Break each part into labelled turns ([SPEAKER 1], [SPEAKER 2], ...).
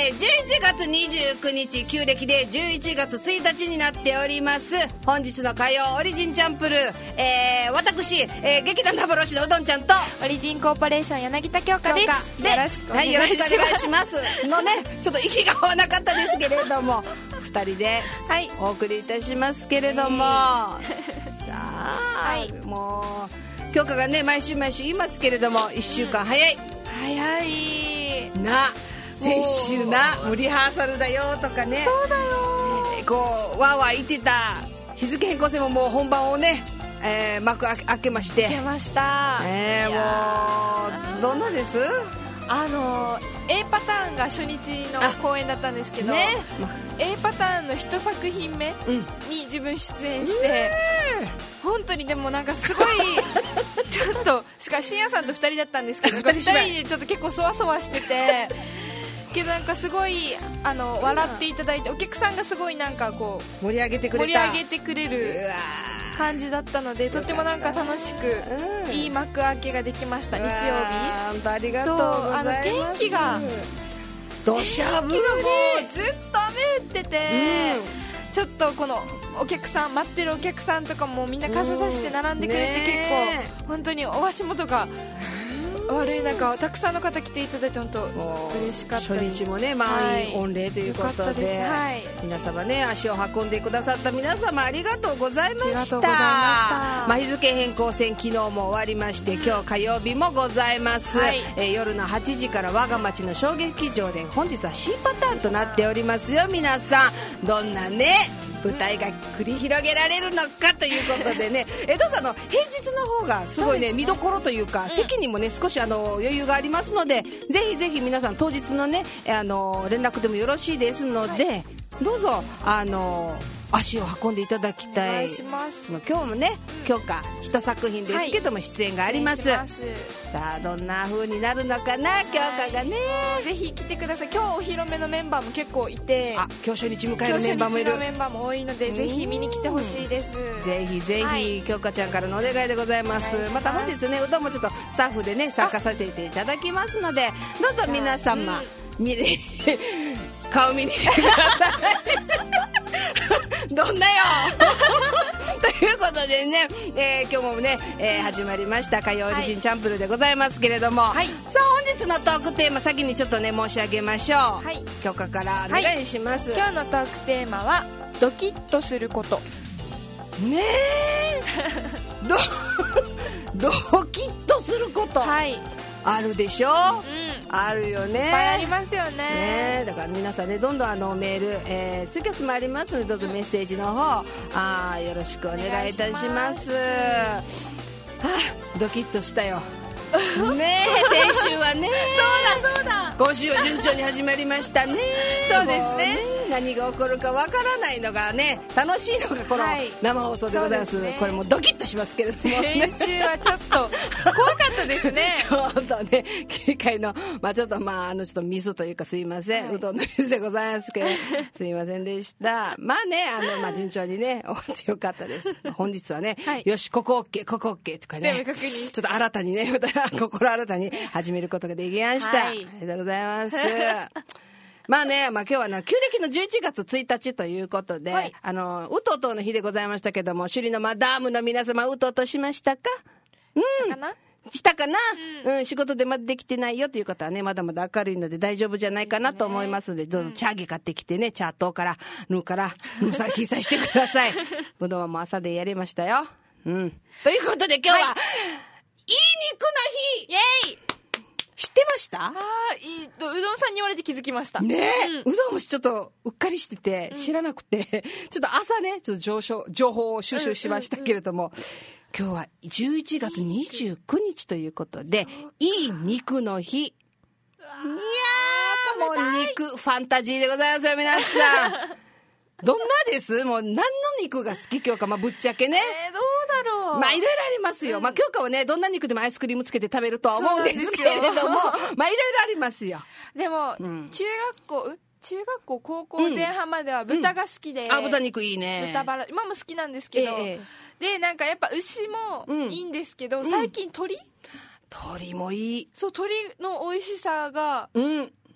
[SPEAKER 1] 11月29日旧暦で11月1日になっております。本日の火曜オリジンチャンプルー、私、劇団幻のうどんちゃんと
[SPEAKER 2] オリジンコーポレーション柳田京香です。
[SPEAKER 1] よろしくお願いしますのね、ちょっと息が合わなかったですけれども2人でお送りいたしますけれども、さあ、もう京香がね毎週言いますけれども1週間早いな。先週なもうリハーサルだよとかね、
[SPEAKER 2] そうだよ
[SPEAKER 1] こうわーわー言ってた日付変更線ももう本番をね、幕開けまして
[SPEAKER 2] 出ました。
[SPEAKER 1] もうどんなです
[SPEAKER 2] A パターンが初日の公演だったんですけど、ね、A パターンの1作品目に自分出演して、本当にでもなんかすごいちょっとしかし深夜さんと2人だったんですけど2人でちょっと結構そわそわしててけどなんかすごい笑っていただいて、お客さんがすごいなんかこう
[SPEAKER 1] 盛り上げてくれ
[SPEAKER 2] る感じだったので、とってもなんか楽しくいい幕開けができました。日曜日
[SPEAKER 1] 本当ありがとうございます。
[SPEAKER 2] 天気が
[SPEAKER 1] 土砂降り、
[SPEAKER 2] もうずっと雨降ってて、ちょっとこのお客さん待ってるお客さんとかもみんな傘さして並んでくれて、結構本当にお足元が悪い中たくさんの方来ていただいて本当嬉しかったです。
[SPEAKER 1] 初日もね満員御礼ということで、皆様ね足を運んでくださった皆様ありがとうございました。日付変更線昨日も終わりまして、今日火曜日もございます、夜の8時から我が町の小劇場で本日は C パターンとなっておりますよ。皆さんどんなね舞台が繰り広げられるのかということでねどうぞ平日の方がすごいね見どころというか、席にもね少し余裕がありますので、ぜひぜひ皆さん当日のね連絡でもよろしいですので、どうぞ足を運んでいただきたい。お願いします。今日もね今日か一作品ですけども出演があります。さあどんな風になるのかな、京香がね
[SPEAKER 2] ぜひ来てください。今日お披露目のメンバーも結構いて、
[SPEAKER 1] 今日初日迎えるメンバーもいる。
[SPEAKER 2] 今日初日のメンバーも多いのでぜひ見に来てほしいです。
[SPEAKER 1] ぜひぜひ、京香ちゃんからのお願いでございます。また本日ねうどんもちょっとスタッフでね参加させていただきますので、どうぞ皆様顔見に来てくださいどんなよということでね、今日もね、始まりました火曜オリジンチャンプルーでございますけれども、さあ本日のトークテーマ先にちょっとね申し上げましょう。京香からお願いします。
[SPEAKER 2] 今日のトークテーマはドキッとすること
[SPEAKER 1] ねえドキッとすること、あるでしょ、あるよね。いっ
[SPEAKER 2] ぱいありますよ ね。
[SPEAKER 1] だから皆さんねどんどんメール、ツイキャスもありますのでどうぞメッセージの方よろしくお願いいたします。ドキッとしたよねえ先週はね
[SPEAKER 2] そうだ
[SPEAKER 1] 今週は順調に始まりましたね。
[SPEAKER 2] そうですね。
[SPEAKER 1] 何が起こるかわからないのがね楽しいのがこの生放送でございます。これもドキッとしますけれども、
[SPEAKER 2] 先週はちょっと怖かったですね
[SPEAKER 1] ちょっとね機械のちょっとちょっとミスというかすいません、うどんのミスでございますけどすいませんでした。順調にね終わってよかったです。本日はね、よしここ OK ここ OK とかねちょっと新たにね心新たに始めることができました、ありがとうございます今日は旧暦の11月1日ということで、うとうとうの日でございましたけども、首里のマダームの皆様うとうとしましたか？したかな、仕事でまだできてないよという方はねまだまだ明るいので大丈夫じゃないかなと思いますので、どうぞ茶揚げ買ってきてね、茶糖からぬから先さしてください。ぶどうはもう朝でやりましたよ。ということで今日は、いい肉の日
[SPEAKER 2] イエーイ。
[SPEAKER 1] 知ってました？
[SPEAKER 2] うどんさんに言われて気づきました
[SPEAKER 1] ねえ、うどんもちょっとうっかりしてて知らなくて、ちょっと朝ねちょっと情報を収集しましたけれども、今日は11月29日ということでいい肉の日。いやーもう肉ファンタジーでございますよ皆さんどんなです？もう何の肉が好き京香？ぶっちゃけね、
[SPEAKER 2] どうだろう。
[SPEAKER 1] いろいろありますよ。京香はねどんな肉でもアイスクリームつけて食べるとは思うんですけれども、いろいろありますよ。でも、
[SPEAKER 2] 中学校高校前半までは豚が好きで、
[SPEAKER 1] 豚肉いいね。
[SPEAKER 2] 豚バラ今も好きなんですけど、でなんかやっぱ牛もいいんですけど、最近鶏もいい。そう、鶏の美味しさが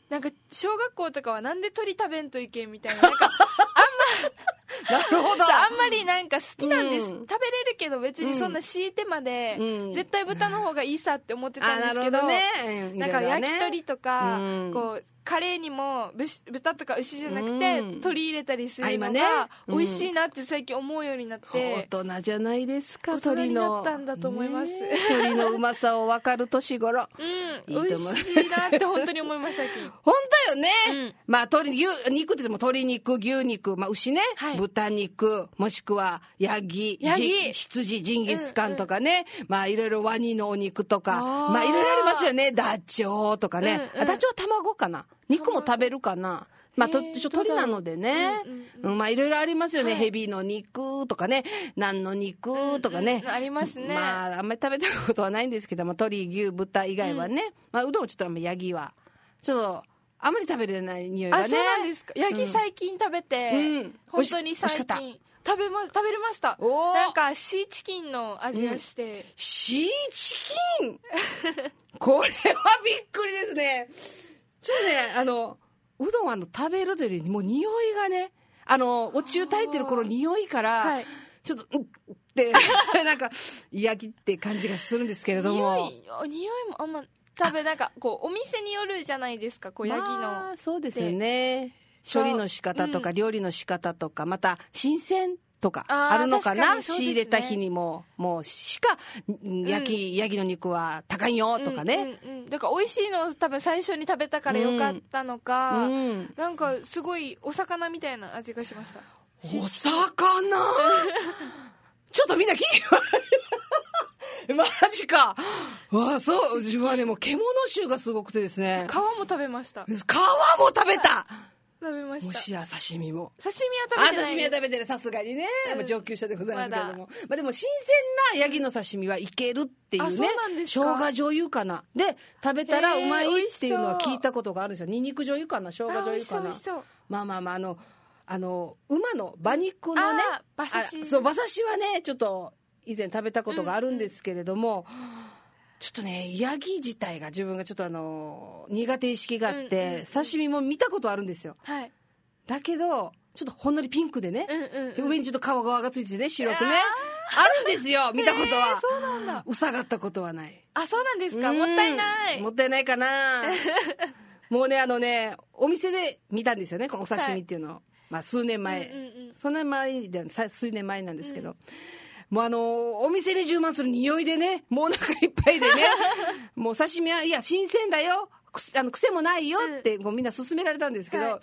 [SPEAKER 2] なんか小学校とかはなんで鳥食べんといけんみたいな、なんか
[SPEAKER 1] なるほど。
[SPEAKER 2] あんまりなんか好きなんです、食べれるけど別にそんな敷いてまで、絶対豚の方がいいさって思ってたんですけど、なんか焼き鳥とか、こうカレーにも豚とか牛じゃなくて鳥入れたりするのが美味しいなって最近思うようになって、
[SPEAKER 1] 大人じゃないですか。
[SPEAKER 2] 大人になったんだと思います、
[SPEAKER 1] 鳥のうまさを分かる年頃、
[SPEAKER 2] 美味しいなって本当に思います最近。
[SPEAKER 1] 本当よね、まあ肉って言っても鶏肉、牛肉、まあ、牛ね、豚肉、もしくはヤギ、羊、ジンギスカンとかね、まあいろいろワニのお肉とか、まあいろいろありますよね。ダチョウとかね、ダチョウは卵かな、肉も食べるかな、まあ、鳥なのでね、まあいろいろありますよね、ヘビの肉とかね、何の肉とかね、
[SPEAKER 2] ありますね。
[SPEAKER 1] まああんまり食べたことはないんですけども、鶏、牛、豚以外はね、まあうどんはちょっとヤギはちょっとあんまり食べれない匂いがね。
[SPEAKER 2] あ、そうなんですか。ヤギ最近食べて、本当に最近食べれました。なんかシーチキンの味がして、
[SPEAKER 1] シーチキンこれはびっくりですね。ちょっとね、うどんは食べるというよりもう匂いがね、お中炊いてる頃匂いから、ちょっとってなんか嫌気って感じがするんですけれども、
[SPEAKER 2] 匂いもあんまなんかこうお店によるじゃないですか、こうヤギの、
[SPEAKER 1] まあ、そうですよね。処理の仕方とか、料理の仕方とか、また新鮮とかあるのかな、ね、仕入れた日にもうしかヤギの肉は高いよとかね、
[SPEAKER 2] だから美味しいのを多分最初に食べたからよかったのか、なんかすごいお魚みたいな味がしました。
[SPEAKER 1] お魚ちょっとみんな聞きマジか。わあ、そう。自分はね、もう獣臭がすごくてですね。
[SPEAKER 2] 皮も食べました。
[SPEAKER 1] 皮も食べた
[SPEAKER 2] 食べました。
[SPEAKER 1] もしや刺身も。
[SPEAKER 2] 刺身は食べてない。
[SPEAKER 1] 刺身は食べてる、さすがにね。上級者でございますけれども。まあでも新鮮なヤギの刺身はいけるっていうね。
[SPEAKER 2] そうなんですか。
[SPEAKER 1] 生姜醤油かな。で、食べたらうまいっていうのは聞いたことがあるんですよ。ニンニク醤油かな、生姜醤油かな。まあまあまあ、馬の馬肉のね。
[SPEAKER 2] 馬刺し。
[SPEAKER 1] そう、馬刺しはね、ちょっと、以前食べたことがあるんですけれども、ちょっとね、ヤギ自体が自分がちょっと苦手意識があって、刺身も見たことあるんですよ。だけどちょっとほんのりピンクでね、上にちょっと皮がついててね、白くね、あるんですよ、見たことは。
[SPEAKER 2] そうなんだ。
[SPEAKER 1] うさがったことはない。
[SPEAKER 2] あ、そうなんですか。もったいない。
[SPEAKER 1] もったいないかなもうね、お店で見たんですよね、このお刺身っていうのを、まあ数年前、数年前なんですけど、もうお店に充満する匂いでね、もうお腹いっぱいでねもう刺身はいや新鮮だよ、癖もないよって、みんな勧められたんですけど、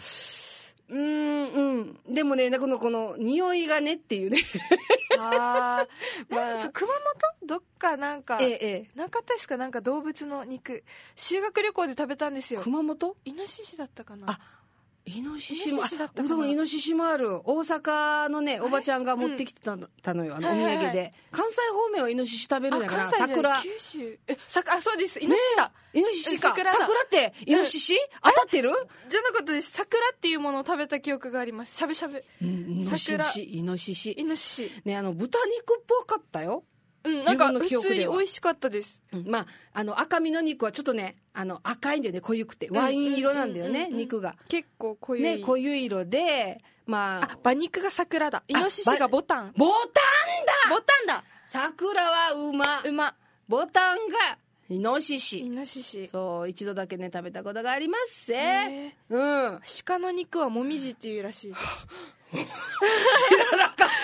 [SPEAKER 1] でもね、この匂いがねっていうね
[SPEAKER 2] まあ、熊本どっかなんか、なかったですか、なんか動物の肉修学旅行で食べたんですよ。
[SPEAKER 1] 熊本
[SPEAKER 2] イノシシだったかな。
[SPEAKER 1] イノシシもうどんイノシシもある。大阪のねおばちゃんが持ってきてたのよ、お土産で。関西方面はイノシシ食べるんだから。桜、
[SPEAKER 2] 九州、そうです、イノシシだ。
[SPEAKER 1] イノシシか。桜ってイノシシ当たってる
[SPEAKER 2] じゃなかったです。桜っていうものを食べた記憶があります。しゃぶしゃぶ。
[SPEAKER 1] イノシシね、豚肉っぽかったよ。
[SPEAKER 2] なんか普通に美味しかったです。
[SPEAKER 1] まあ赤身の肉はちょっとね赤いんだよね、濃ゆくてワイン色なんだよね、肉が
[SPEAKER 2] 結構濃ゆい
[SPEAKER 1] ね、濃ゆい色で、まあ
[SPEAKER 2] 馬肉が桜だ。イノシシがボタンだ。
[SPEAKER 1] 桜は馬、ボタンがイノシシ。そう、一度だけね食べたことがありますぜ。
[SPEAKER 2] 鹿の肉はもみじっていうらしい
[SPEAKER 1] 知らなかった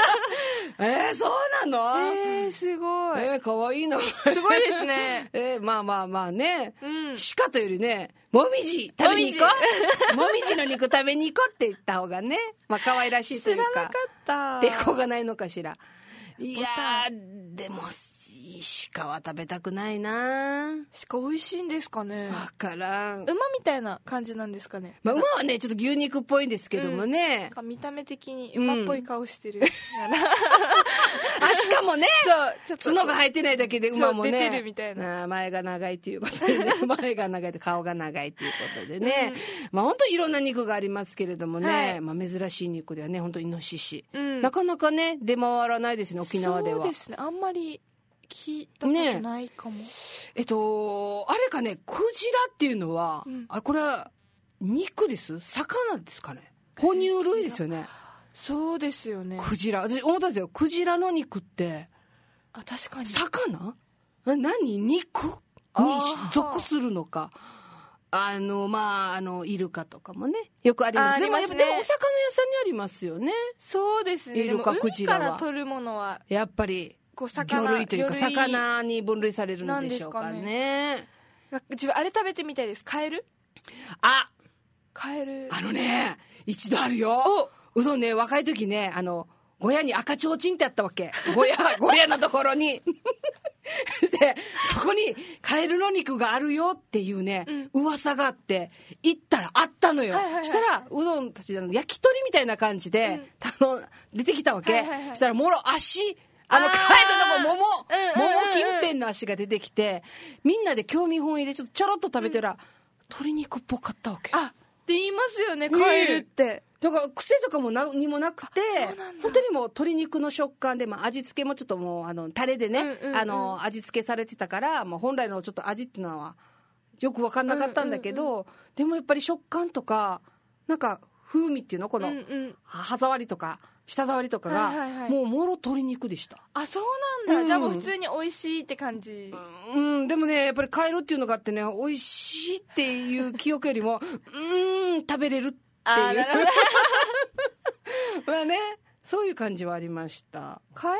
[SPEAKER 1] そうなの？
[SPEAKER 2] すごい。
[SPEAKER 1] かわいいの。
[SPEAKER 2] すごいですね。
[SPEAKER 1] まあね、鹿というよりね、もみじ食べに行こう。もみじの肉食べに行こうって言った方がね、まあ可愛らしいというか。
[SPEAKER 2] 知らなかった。
[SPEAKER 1] 抵抗がないのかしら。いやでも鹿は食べたくないな。
[SPEAKER 2] 鹿美味しいんですかね。
[SPEAKER 1] わからん。
[SPEAKER 2] 馬みたいな感じなんですかね。
[SPEAKER 1] まあ馬はねちょっと牛肉っぽいんですけどもね、
[SPEAKER 2] 見た目的に馬っぽい顔してる、
[SPEAKER 1] 鹿もね、角が生えてないだけで馬もね
[SPEAKER 2] 出てるみたいな。
[SPEAKER 1] 前が長いということでね前が長いと顔が長いということでね、まあ本当にいろんな肉がありますけれどもね、まあ珍しい肉ではね、本当にイノシシ、なかなかね出回らないですね、沖縄では。
[SPEAKER 2] そうですね、あんまり聞いたことないかも。
[SPEAKER 1] あれかね、クジラっていうのは、これは肉です？魚ですかね？哺乳類ですよね。
[SPEAKER 2] そうですよね。
[SPEAKER 1] クジラ、私思ったんですよ。クジラの肉って
[SPEAKER 2] 確かに
[SPEAKER 1] 魚？何？肉に属するのか。イルカとかもねよくあります。でもお魚屋さんにありますよね。
[SPEAKER 2] そうですね。
[SPEAKER 1] イルカ、クジラは
[SPEAKER 2] 海から取るものは
[SPEAKER 1] やっぱり魚類というか魚に分類されるのでしょうかね。
[SPEAKER 2] 自分あれ食べてみたいです。カエル。カエル
[SPEAKER 1] 一度あるよ。うどんね、若い時ね、小屋に赤ちょうちんってあったわけ。小屋のところにでそこにカエルの肉があるよっていうね、噂があって行ったらあったのよ。したらうどんたち焼き鳥みたいな感じで、出てきたわけ。したらもろ足カエルの桃近辺の足が出てきて、みんなで興味本位でちょろっと食べてたら、鶏肉っぽかったわけ。
[SPEAKER 2] って言いますよね、カエルって。
[SPEAKER 1] だから癖とかも何もなくて、本当にもう鶏肉の食感で、味付けもちょっともうタレでね、味付けされてたから、本来のちょっと味っていうのはよく分かんなかったんだけど、でもやっぱり食感とかなんか風味っていうの、この歯触りとか舌触りとかがもうもろ鶏肉でした。
[SPEAKER 2] そうなんだ。じゃあもう普通に美味しいって感じ。
[SPEAKER 1] でもね、やっぱりカエルっていうのがあってね、美味しいっていう記憶よりも食べれるっていう
[SPEAKER 2] なるほど
[SPEAKER 1] ね、そういう感じはありました。
[SPEAKER 2] カエ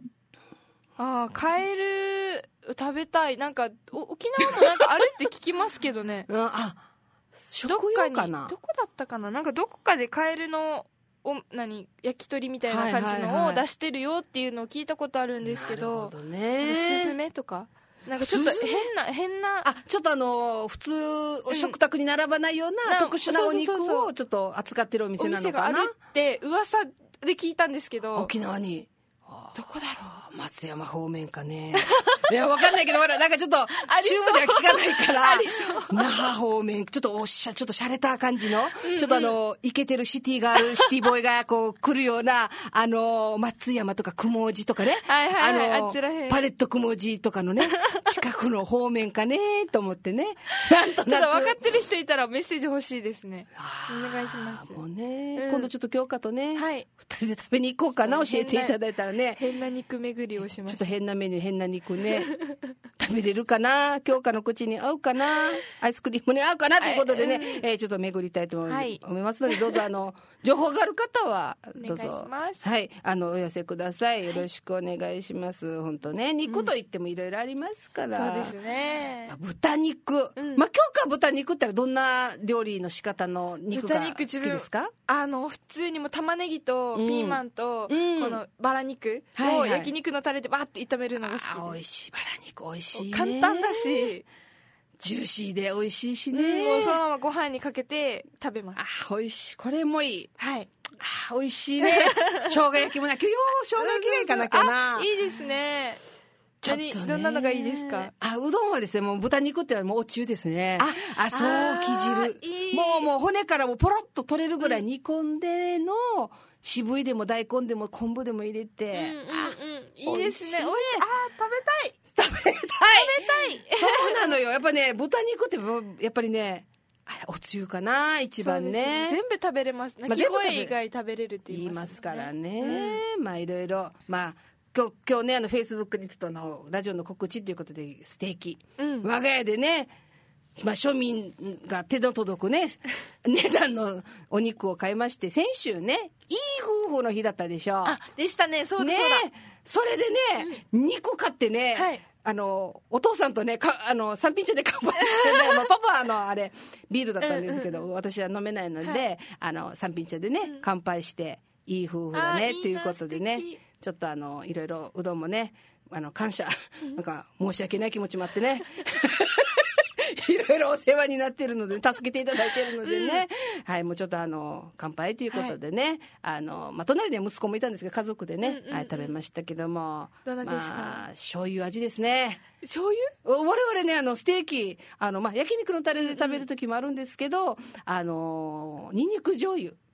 [SPEAKER 2] ル食べたい。なんか沖縄もなんかあるって聞きますけどね。
[SPEAKER 1] 食用かな。
[SPEAKER 2] どこだったかな。なんかどこかでカエルの焼き鳥みたいな感じのを出してるよっていうのを聞いたことあるんですけど、
[SPEAKER 1] なるほどね。
[SPEAKER 2] スズメとかなんかちょっと変な
[SPEAKER 1] ちょっと普通食卓に並ばないような特殊なお肉をちょっと扱ってるお店なのかな。
[SPEAKER 2] お店があるって噂で聞いたんですけど、
[SPEAKER 1] 沖縄に
[SPEAKER 2] どこだろう。
[SPEAKER 1] 松山方面かね。いや、わかんないけど、ほら、なんかちょっと、中部では聞かないから、那覇方面、ちょっと洒落た感じの、ちょっとイケてるシティボーイがこう来るような、松山とか雲寺とかね、
[SPEAKER 2] あちらへん
[SPEAKER 1] パレット雲寺とかのね、近くの方面かね、と思ってね。なんとなく。
[SPEAKER 2] ちょっと分かってる人いたらメッセージ欲しいですね。お願いします。
[SPEAKER 1] もうね、今度ちょっと京香とね、二人で食べに行こうかな、教えていただいたらね。
[SPEAKER 2] 変な肉巡りをします。
[SPEAKER 1] ちょっと変なメニュー、変な肉ね食べれるかな、京香の口に合うかな、アイスクリームに合うかなということでね、ちょっと巡りたいと思いますので、どうぞ情報がある方はどうぞお寄せください。よろしくお願いします。本当ね、肉といってもいろいろありますから。
[SPEAKER 2] そうですね。
[SPEAKER 1] 豚肉、京香豚肉ってどんな料理の仕方の肉が好きですか？
[SPEAKER 2] 普通にも玉ねぎとピーマンとこのバラ肉を焼肉のタレでバーって炒めるのが好きで。
[SPEAKER 1] 美味しい。バラ肉美味しいね。
[SPEAKER 2] 簡単だし
[SPEAKER 1] ジューシーで美味しいしね。
[SPEAKER 2] もうそのままご飯にかけて食べます。
[SPEAKER 1] 美味しい。これもいい。美味しいね。生姜焼きもな、今日生姜焼きがいいかな、今日な。
[SPEAKER 2] いいですね。どんなのがいいですか？
[SPEAKER 1] うどんはですね、もう豚肉ってもうお中ですね。そうき汁。もう骨からもポロッと取れるぐらい煮込んでの、渋いでも大根でも昆布でも入れて、
[SPEAKER 2] いいですね。美味しい。食べたい。
[SPEAKER 1] そうなのよ。やっぱね、豚肉ってやっぱりね、おつゆかな、一番ね。
[SPEAKER 2] 全部食べれます。鳴き声以外食べれるって言います
[SPEAKER 1] からね。いろいろ今日ね、フェイスブックにちょっとラジオの告知ということでステーキ、我が家でね、庶民が手の届くね値段のお肉を買いまして、先週ね、いい夫婦の日だったでしょ。
[SPEAKER 2] でしたね。そうだそうだ。
[SPEAKER 1] それでね、肉買ってね、お父さんとね三品茶で乾杯してねパパはあれビールだったんですけど、私は飲めないので、三品茶でね、乾杯していい夫婦だねっていうことでね、ちょっといろいろうどんもね、感謝なんか申し訳ない気持ちもあってねいろいろお世話になってるので、助けていただいてるのでね、もうちょっと乾杯ということでね、隣には息子もいたんですけど、家族でね、食べましたけども、
[SPEAKER 2] どんなでした？
[SPEAKER 1] 醤油味ですね。
[SPEAKER 2] 醤油？
[SPEAKER 1] 我々ね、ステーキ焼肉のタレで食べる時もあるんですけど、ニンニク醤油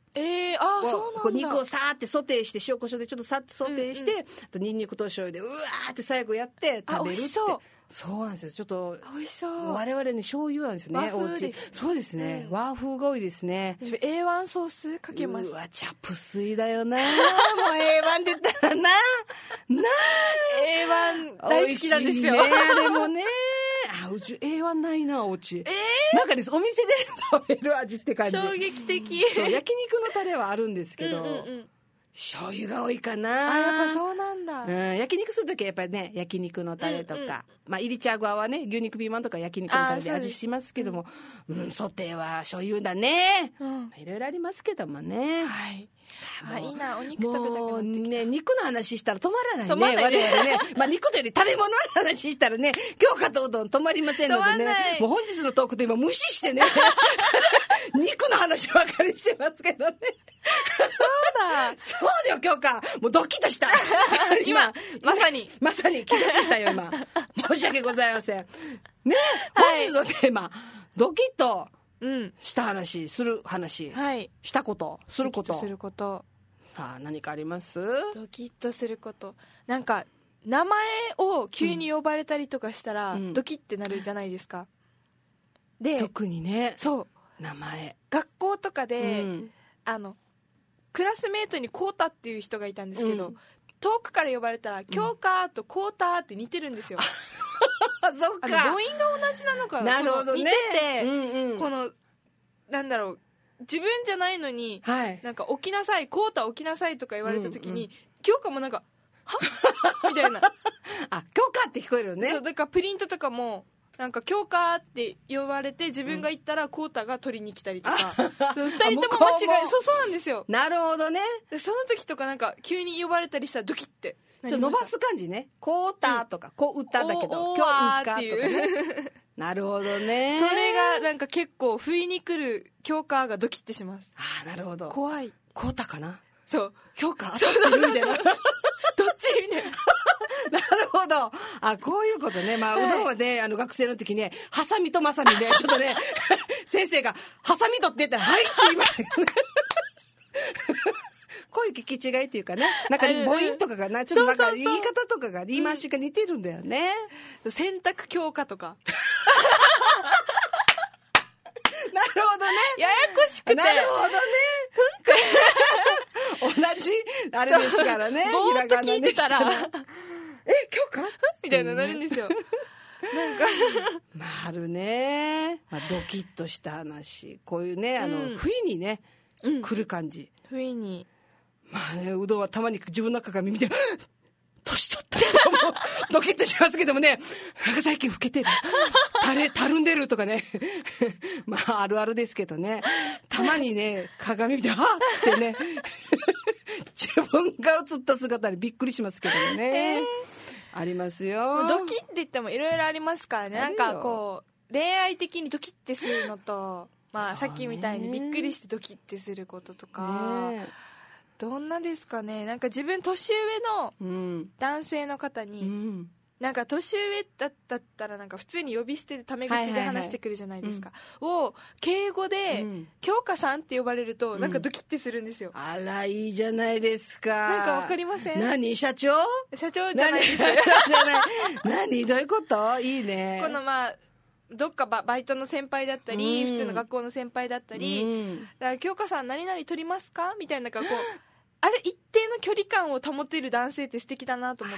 [SPEAKER 2] そうなんだ。
[SPEAKER 1] 肉をさーってソテーして塩コショウでちょっとさっとソテーして、あとニンニクと醤油でうわーって最後やって食べるって。そうなんですよ。ちょっと
[SPEAKER 2] 美味しそう。
[SPEAKER 1] 我々ね醤油なんですよね、お家。そうですね、和風が多いですね。
[SPEAKER 2] A1 ソースかけます。
[SPEAKER 1] うわチャプスイだよなもう A1 って言ったらな
[SPEAKER 2] A1 大好きなんですよ。
[SPEAKER 1] 美味しいねあれもね。うち A1 ないなお家。なんかねお店で食べる味って感じ。
[SPEAKER 2] 衝撃的。
[SPEAKER 1] そう焼肉のタレはあるんですけど、醤油が多いかな。
[SPEAKER 2] やっぱそうなんだ。
[SPEAKER 1] 焼肉するときはやっぱりね焼肉のタレとか、まあイリチャグアはね牛肉ピーマンとか焼肉のタレで味しますけども、ソテーは醤油だね。いろいろありますけどもね。
[SPEAKER 2] はい。いいな、お肉食べたくなってきた。もう
[SPEAKER 1] ね、肉の話したら止まらないね、我々ね。まあ肉というより食べ物の話したらね、京香とうどん止まりませんのでね。もう本日のトークで今無視してね、肉の話ばかりしてますけどね。そうだよ、京香。もうドキッとした。
[SPEAKER 2] 今、まさに
[SPEAKER 1] 気がついたよ、今。申し訳ございません。ね、本日のテーマ、ドキッと。した話、する話、したこと、すること。さあ、何かあります？
[SPEAKER 2] ドキッとすること。なんか、名前を急に呼ばれたりとかしたら、ドキッてなるじゃないですか。で、
[SPEAKER 1] 特にね、
[SPEAKER 2] そう。
[SPEAKER 1] 名前。
[SPEAKER 2] 学校とかで、クラスメートにコータっていう人がいたんですけど、遠くから呼ばれたら、京香とコータって似てるんですよ。
[SPEAKER 1] そっか。
[SPEAKER 2] 母音が同じなのかな。
[SPEAKER 1] なるほどね。
[SPEAKER 2] 似てて、この、なんだろう、自分じゃないのに、なんか起きなさい、コータ起きなさいとか言われた時に、京香もなんか、はみたいな。
[SPEAKER 1] 京香って聞こえるよね。
[SPEAKER 2] そう、だからプリントとかも、なんか京香って呼ばれて、自分が行ったらコータが取りに来たりとか、二人とも間違い、そうなんですよ。
[SPEAKER 1] なるほどね。
[SPEAKER 2] その時とかなんか、急に呼ばれたりしたらドキッて。
[SPEAKER 1] ちょっと伸ばす感じね。コータとか、コウタだけど、京香とかね。なるほどね。
[SPEAKER 2] それがなんか結構不意に来る京香がドキッてします。
[SPEAKER 1] なるほど。
[SPEAKER 2] 怖い。
[SPEAKER 1] コータかな。
[SPEAKER 2] そう。
[SPEAKER 1] 京香そうみたいな。どっち
[SPEAKER 2] みたいな。
[SPEAKER 1] なるほど。こういうことね。まあ、うどんはね、学生の時ね、ハサミとマサミで、ちょっとね、先生が、ハサミ取って言ったら、はいって言いました。こういう聞き違いっていうかね、なんか母音とかがな、ちょっとなんか言い方とかが言い回しが似てるんだよね。
[SPEAKER 2] 洗濯強化とか。
[SPEAKER 1] なるほどね。
[SPEAKER 2] ややこしくて。
[SPEAKER 1] なるほどね。同じ、あれですからね。
[SPEAKER 2] ぼーっと聞いてたら。
[SPEAKER 1] 強化
[SPEAKER 2] みたいななるんですよ。なんか。
[SPEAKER 1] あるね。ドキッとした話。こういうね、不意にね、来る感じ。
[SPEAKER 2] 不意に。
[SPEAKER 1] まあね、うどんはたまに自分の鏡見て、年取ったもうドキッとしますけどもね、なんか最近老けてる。たるんでるとかね。まあ、あるあるですけどね。たまにね、鏡見て、ってね。自分が映った姿にびっくりしますけどもね。ありますよ。
[SPEAKER 2] ドキって言ってもいろいろありますからね。なんかこう、恋愛的にドキってするのと、まあ、さっきみたいにびっくりしてドキってすることとか、どんなですかね。なんか自分年上の男性の方に、なんか年上だったらなんか普通に呼び捨てでタメ口で話してくるじゃないですか。を敬語で、京香さんって呼ばれるとなんかドキッてするんですよ。
[SPEAKER 1] あら、いいじゃないですか。
[SPEAKER 2] なんかわかりません？
[SPEAKER 1] 何、社長
[SPEAKER 2] じゃないです。
[SPEAKER 1] 何どういうこと？いいね。
[SPEAKER 2] このまあ、どっかバイトの先輩だったり、普通の学校の先輩だったり、だから京香さん何々取りますかみたいな、こう、あれ一定の距離感を保てる男性って素敵だなと思って。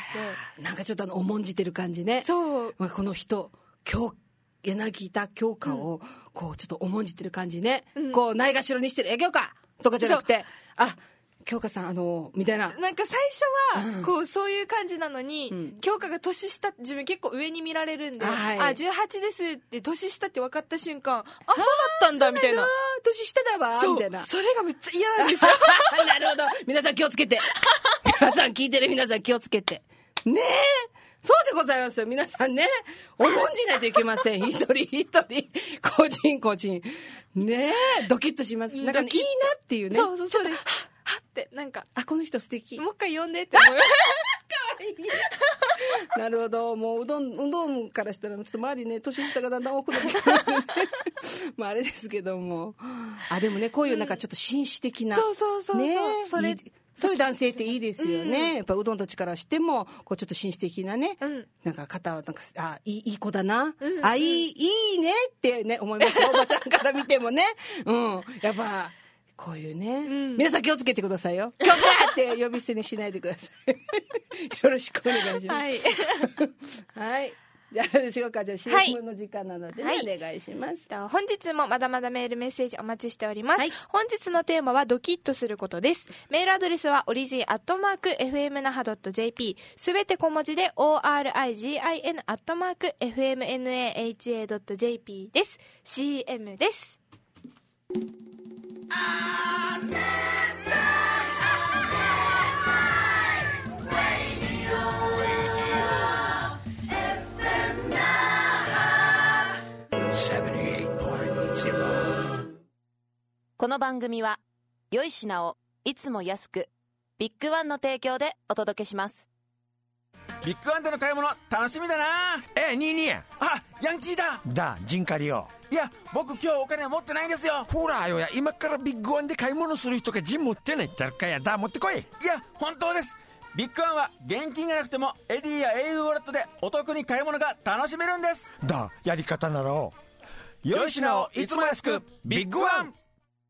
[SPEAKER 1] なんかちょっと重んじてる感じね。
[SPEAKER 2] そう。
[SPEAKER 1] まあ、この人、柳田京香を、こうちょっと重んじてる感じね。こう、ないがしろにしてる、京香とかじゃなくて、京香さん、みたいな。
[SPEAKER 2] なんか最初は、こう、そういう感じなのに、京香が年下って自分結構上に見られるんで、18ですって年下って分かった瞬間、そうだったんだ、みたいな。
[SPEAKER 1] 年下だわ、みたいな。
[SPEAKER 2] それがめっちゃ嫌なんですよ。
[SPEAKER 1] なるほど。皆さん気をつけて。皆さん聞いてる皆さん気をつけて。ねえ。そうでございますよ。皆さんね。重んじないといけません。一人一人。個人。ねえ。ドキッとします。なんかいいなっていうね。
[SPEAKER 2] そうです。はって、なんか。
[SPEAKER 1] この人素敵。
[SPEAKER 2] もう一回呼んでって思う。かわ
[SPEAKER 1] なるほど。もううどんからしたらちょっと周りね年下がだんだん多くなってくるまああれですけども、でもねこういうなんかちょっと紳士的な、
[SPEAKER 2] そう
[SPEAKER 1] ね、
[SPEAKER 2] そう
[SPEAKER 1] いう男性っていいですよね、やっぱうどんたちからしてもこうちょっと紳士的なね、なんか方はなんかいい子だな、いいねってね思いますよおばちゃんから見てもね、やっぱこういうね、皆さん気をつけてくださいよ。今日って呼び捨てにしないでくださいよろしくお願いします。はい、じゃあしょうか。じゃあ CM の時間なのでね、お願いします。
[SPEAKER 2] 本日もまだまだメールメッセージお待ちしております。本日のテーマはドキッとすることです。メールアドレスはorigin@fmnaha.jp、 すべて小文字で origin@fmnaha.jp です。 CM です。
[SPEAKER 3] この番組は良い品をいつも安くビッグワンの提供でお届けします。
[SPEAKER 4] ビッグワンでの買い物楽しみだな。
[SPEAKER 5] ニーニーや。
[SPEAKER 4] ヤンキーだ
[SPEAKER 5] ジンカリよ。
[SPEAKER 4] いや僕今日お金持ってないんですよ。
[SPEAKER 5] ほらよや、今からビッグワンで買い物する人がジン持ってないってかや。持ってこい。
[SPEAKER 4] いや本当です。ビッグワンは現金がなくてもエディや au ウォレットでお得に買い物が楽しめるんです。
[SPEAKER 5] やり方なら
[SPEAKER 4] 良い品をいつも安くビッグワン。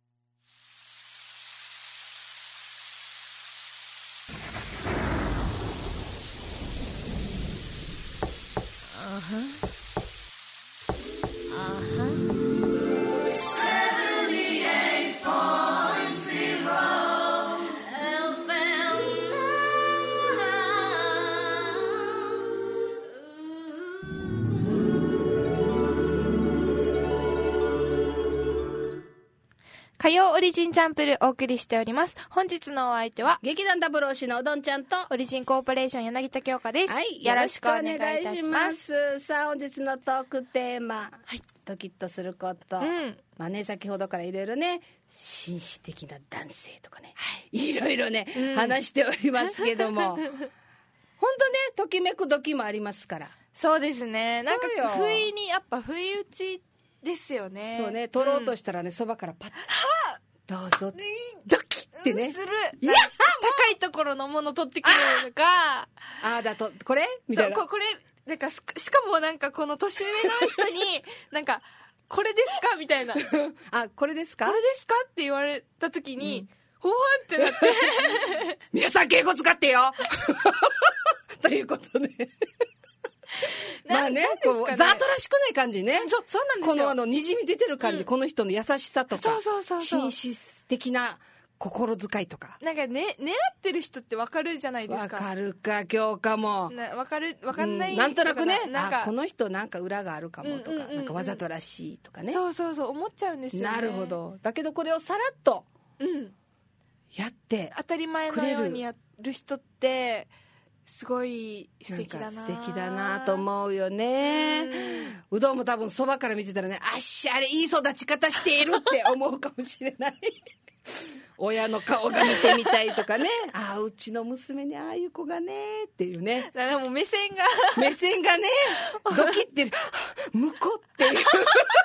[SPEAKER 2] 火曜オリジンチャンプルお送りしております。本日のお相手は
[SPEAKER 1] 劇団ダブル推しのうどんちゃんと
[SPEAKER 2] オリジンコーポレーション柳田京香です。
[SPEAKER 1] よろしくお願いいたします。さあ本日のトークテーマ、ドキッとすること、まあね、先ほどからいろいろね紳士的な男性とかね、いろいろね、話しておりますけども本当ねときめく時もありますから。
[SPEAKER 2] そうですね。なんか不意にやっぱ不意打ちですよね。
[SPEAKER 1] そうね、取ろうとしたらね、そばからパッどうぞドキってね、
[SPEAKER 2] する。いや高いところのもの取ってくるとか、
[SPEAKER 1] だとこれみたいな。
[SPEAKER 2] これなんかしかもなんかこの年上の人になんかこれですかみたいな
[SPEAKER 1] これですか
[SPEAKER 2] って言われた時に、ほわってなって
[SPEAKER 1] 皆さん敬語使ってよということでまあね、こうザートらしくない感じね。
[SPEAKER 2] そうなんですよ。
[SPEAKER 1] このにじみ出てる感じ、この人の優しさとか、
[SPEAKER 2] そう
[SPEAKER 1] 紳士的な心遣いとか。
[SPEAKER 2] なんかね、狙ってる人ってわかるじゃないですか。
[SPEAKER 1] わかるか、京香も。
[SPEAKER 2] わかんない。
[SPEAKER 1] なんとなくね、この人なんか裏があるかもとか、なんかわざとらしいとかね。
[SPEAKER 2] そう思っちゃうんですよね。
[SPEAKER 1] なるほど。だけどこれをさらっとやって
[SPEAKER 2] 当たり前のようにやる人ってすごい素敵だな。
[SPEAKER 1] 素敵だなと思うよね。うどんも多分そばから見てたらね、あれいい育ち方しているって思うかもしれない親の顔が見てみたいとかねうちの娘にああいう子がねっていうね。
[SPEAKER 2] だからもう目線が
[SPEAKER 1] ねドキってる向こうっていう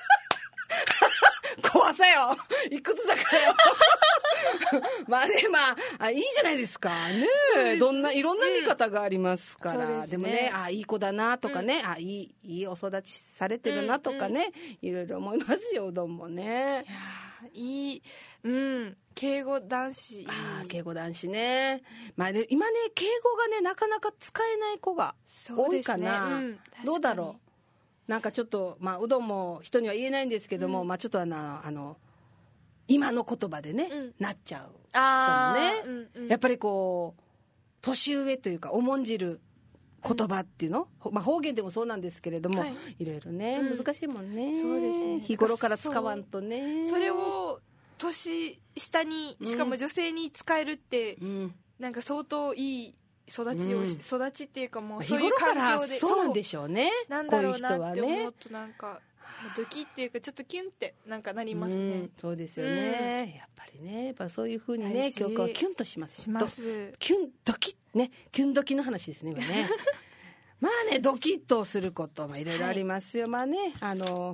[SPEAKER 1] 怖さよ、いくつだからよまあね、いいじゃないですかね。いろんな見方がありますから、でもね、いい子だなとかね、いいお育ちされてるなとかね、いろいろ思いますよ、うどんもね。
[SPEAKER 2] いい、敬語男子。
[SPEAKER 1] 敬語男子ね。今ね、敬語がね、なかなか使えない子が多いかな。どうだろう。なんかちょっと、うどんも人には言えないんですけども、ちょっと今の言葉でね、なっちゃう人もね、やっぱりこう年上というか重んじる言葉っていうの、方言でもそうなんですけれども、いろいろね、難しいもんね。
[SPEAKER 2] そうですね。
[SPEAKER 1] 日頃から使わんとね。
[SPEAKER 2] それを年下に、しかも女性に使えるって、なんか相当いい育ちっていうか、もうそういう環境で、
[SPEAKER 1] そうなんでしょうね。
[SPEAKER 2] なんだろうなって思うと、なんかドキっていうかちょっとキュンってなんかなりますね。
[SPEAKER 1] そうですよね。やっぱりね、そういう風にね、今日はキュンとします。
[SPEAKER 2] します。
[SPEAKER 1] キュンドキね、キュンドキの話ですね今ねねドキッとすること、いろいろありますよ、はい、まあ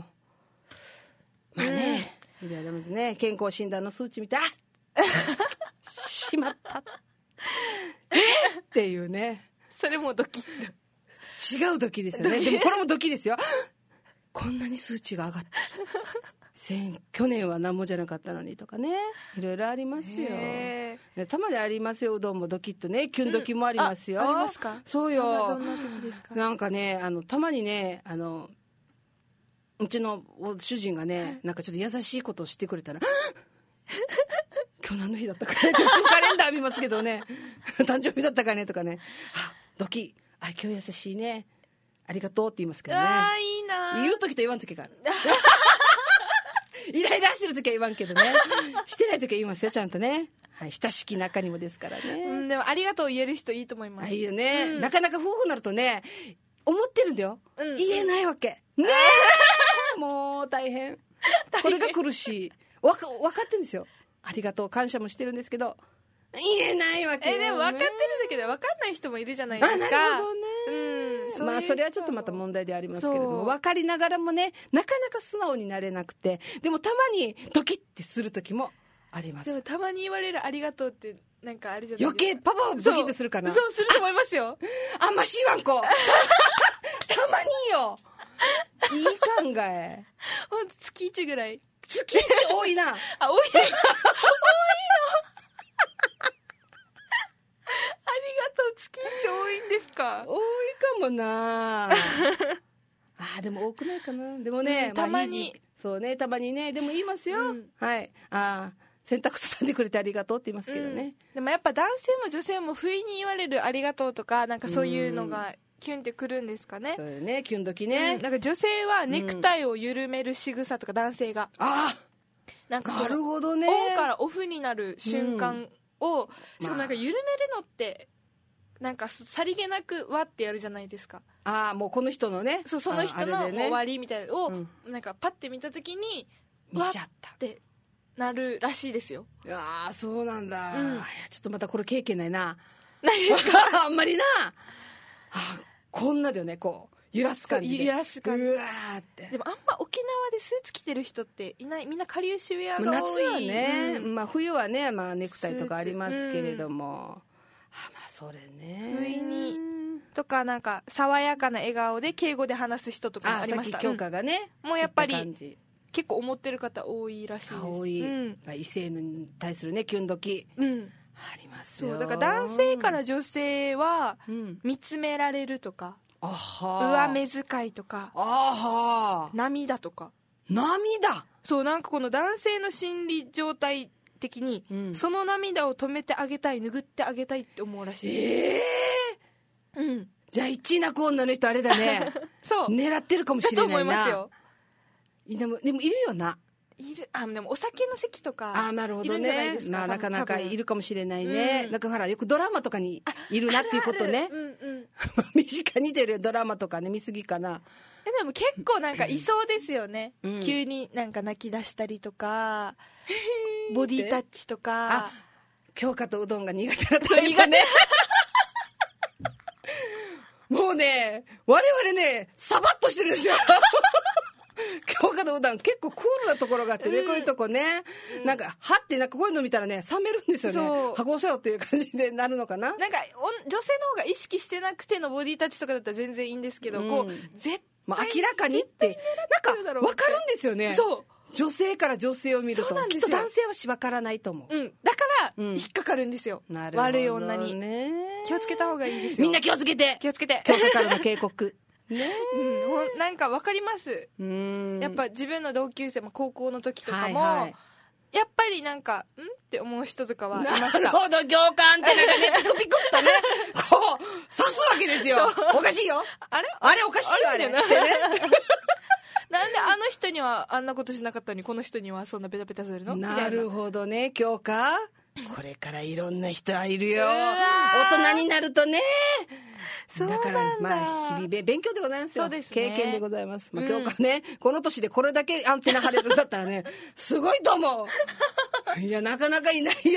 [SPEAKER 1] ね、いろいろありますね。健康診断の数値見てしまったっていうね。
[SPEAKER 2] それもドキッと
[SPEAKER 1] 違うドキですよね。でもこれもドキですよ。こんなに数値が上がって去年は何もじゃなかったのにとかね、いろいろありますよ。たまにありますよ、うどんもドキッとね、キュンドキもありますよ。
[SPEAKER 2] ありますか？
[SPEAKER 1] そうよ。
[SPEAKER 2] どんな時ですか？
[SPEAKER 1] なんかね、たまにね、うちの主人がね、なんかちょっと優しいことをしてくれたら今日何の日だったかねってカレンダー見ますけどね誕生日だったかねとかね、ドキ、今日優しいね、ありがとうって言いますけどね。
[SPEAKER 2] いいな。
[SPEAKER 1] 言う時と言わん時があるイライラしてる時は言わんけどねしてない時は言いますよ、ちゃんとね。はい、親しき中にもですからね。
[SPEAKER 2] でもありがとう言える人いいと思います。
[SPEAKER 1] いいよね、なかなか夫婦になるとね、思ってるんだよ、言えないわけねもう大変これが苦しい。分かってるんですよ、ありがとう感謝もしてるんですけど言えないわけよ、ね。
[SPEAKER 2] でも分かってるだけで分かんない人もいるじゃないですか。
[SPEAKER 1] なるほどね、それはちょっとまた問題でありますけれども、分かりながらもね、なかなか素直になれなくて、でもたまにドキッてする時もあります。
[SPEAKER 2] でもたまに言われるありがとうってなんかあれじゃないですか。
[SPEAKER 1] 余計パパはドキッとするかな。
[SPEAKER 2] そうすると思いますよ
[SPEAKER 1] あんまし言わんこたまによいい考え。
[SPEAKER 2] ほんと月1ぐらい。
[SPEAKER 1] 月1多いな
[SPEAKER 2] 多いの多いのありがとう、月1多いんですか？
[SPEAKER 1] 多いかもなでも多くないかな。でもね、
[SPEAKER 2] たまに、
[SPEAKER 1] そうね、たまにね、でも言いますよ、はい、洗濯畳んでくれてありがとうって言いますけどね、
[SPEAKER 2] でもやっぱ男性も女性も不意に言われるありがとうとか、なんかそういうのがキュンってくるんですかね。
[SPEAKER 1] そうよね、キュン時ね、
[SPEAKER 2] なんか女性はネクタイを緩める仕草とか、男性がなんか
[SPEAKER 1] なるほどね、
[SPEAKER 2] オンからオフになる瞬間を、しかもなんか緩めるのってなんかさりげなくわってやるじゃないですか。
[SPEAKER 1] もうこの人のね、
[SPEAKER 2] その人の終わりみたいなのを、なんかパッて見た時に
[SPEAKER 1] 見ちゃった
[SPEAKER 2] ってなるらしいですよ。
[SPEAKER 1] そうなんだ、ちょっとまたこれ経験ないな。
[SPEAKER 2] 何ですか
[SPEAKER 1] あんまりなこんなだよね、こう揺らす感じで、
[SPEAKER 2] 揺らす感じ、
[SPEAKER 1] うわーって。で
[SPEAKER 2] もあんま沖縄でスーツ着てる人っていない。みんなかりゆしウェアが多い。
[SPEAKER 1] 夏はね、冬はね、ネクタイとかありますけれども、それね、
[SPEAKER 2] 不意にとか、なんか爽やかな笑顔で敬語で話す人とかもありました。
[SPEAKER 1] さっき京香がね、
[SPEAKER 2] もうやっぱり結構思ってる方多いらしいです。
[SPEAKER 1] 多い、異性に対するね、キュンドキ、ありますよ。
[SPEAKER 2] そうだから男性から女性は見つめられるとか、上目遣いとか、涙とか。
[SPEAKER 1] 涙、
[SPEAKER 2] そうなんかこの男性の心理状態的に、その涙を止めてあげたい、拭ってあげたいって思うらしい。
[SPEAKER 1] じゃあ一泣く女の人あれだね
[SPEAKER 2] そう
[SPEAKER 1] 狙ってるかもしれないな。
[SPEAKER 2] だと思いますよ。
[SPEAKER 1] でもいるよな。
[SPEAKER 2] でもお酒の席とか
[SPEAKER 1] なるほどね、
[SPEAKER 2] いるんじゃないですか。
[SPEAKER 1] なかなかいるかもしれないね、なんかほらよくドラマとかにいるなっていうことね。身近に出るドラマとかね、見すぎかな。
[SPEAKER 2] でも結構なんかいそうですよね、急になんか泣き出したりとか、ボディタッチとか。
[SPEAKER 1] 京香とうどんが苦手だったら苦手もうね、我々ねサバッとしてるんですよ京香とうどん結構クールなところがあってね、こういうとこね、なんかはってなんかこういうの見たらね冷めるんですよね。はこうせよっていう感じでなるのかな。
[SPEAKER 2] なんか女性の方が意識してなくてのボディタッチとかだったら全然いいんですけど、こう絶対
[SPEAKER 1] 明らかにってなんか分かるんですよね。
[SPEAKER 2] そう、
[SPEAKER 1] 女性から女性を見るときっと男性は分からないと思う、
[SPEAKER 2] だから引っかかるんですよ、悪い女に。気をつけた方がいいですよ。
[SPEAKER 1] みんな気をつけて
[SPEAKER 2] 気をつけて。
[SPEAKER 1] 京香からの警告
[SPEAKER 2] なんか分かります。やっぱ自分の同級生も高校の時とかも、やっぱりなんかって思う人とかはいました。
[SPEAKER 1] なるほど、共感ってなんかねピクピクっとねこう刺すわけですよ。おかしいよ、あれおかしいよ、あれ
[SPEAKER 2] なんであの人にはあんなことしなかったのにこの人にはそんなペタペタするの。
[SPEAKER 1] なるほどね、京香、これからいろんな人はいるよ。大人になるとね。だから日々勉強でございますよ。経験でございます。京香ね、この年でこれだけアンテナ張れるんだったらねすごいと思う。いやなかなかいないよ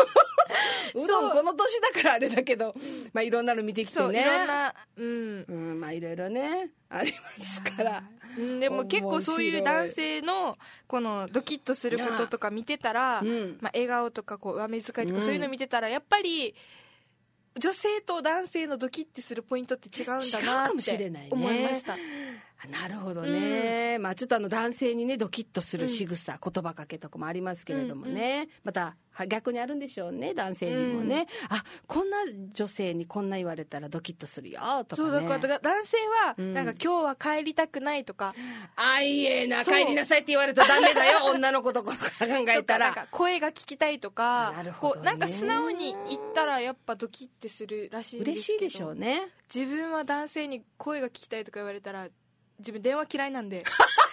[SPEAKER 1] うどんこの年だからあれだけど、いろんなの見てきてね。
[SPEAKER 2] いろんな、
[SPEAKER 1] あいろいろねありますから。
[SPEAKER 2] でも結構そういう男性のこのドキッとすることとか見てたら、笑顔とかこう上目遣いとかそういうの見てたら、やっぱり女性と男性のドキッてするポイントって違うんだなって思いました。
[SPEAKER 1] なるほどね、まあ、ちょっと男性にねドキッとする仕草、言葉かけとかもありますけれどもね、また逆にあるんでしょうね、男性にもね、あ、こんな女性にこんな言われたらドキッとするよとかね。
[SPEAKER 2] そうだから男性はなんか今日は帰りたくないとか、
[SPEAKER 1] あいえな帰りなさいって言われたらダメだよ女の子とか考えたら
[SPEAKER 2] なんか声が聞きたいとか、
[SPEAKER 1] こう
[SPEAKER 2] なんか素直に言ったらやっぱドキッてするらしいんですけど、
[SPEAKER 1] 嬉しいでしょうね。
[SPEAKER 2] 自分は男性に声が聞きたいとか言われたら自分電話嫌いなんで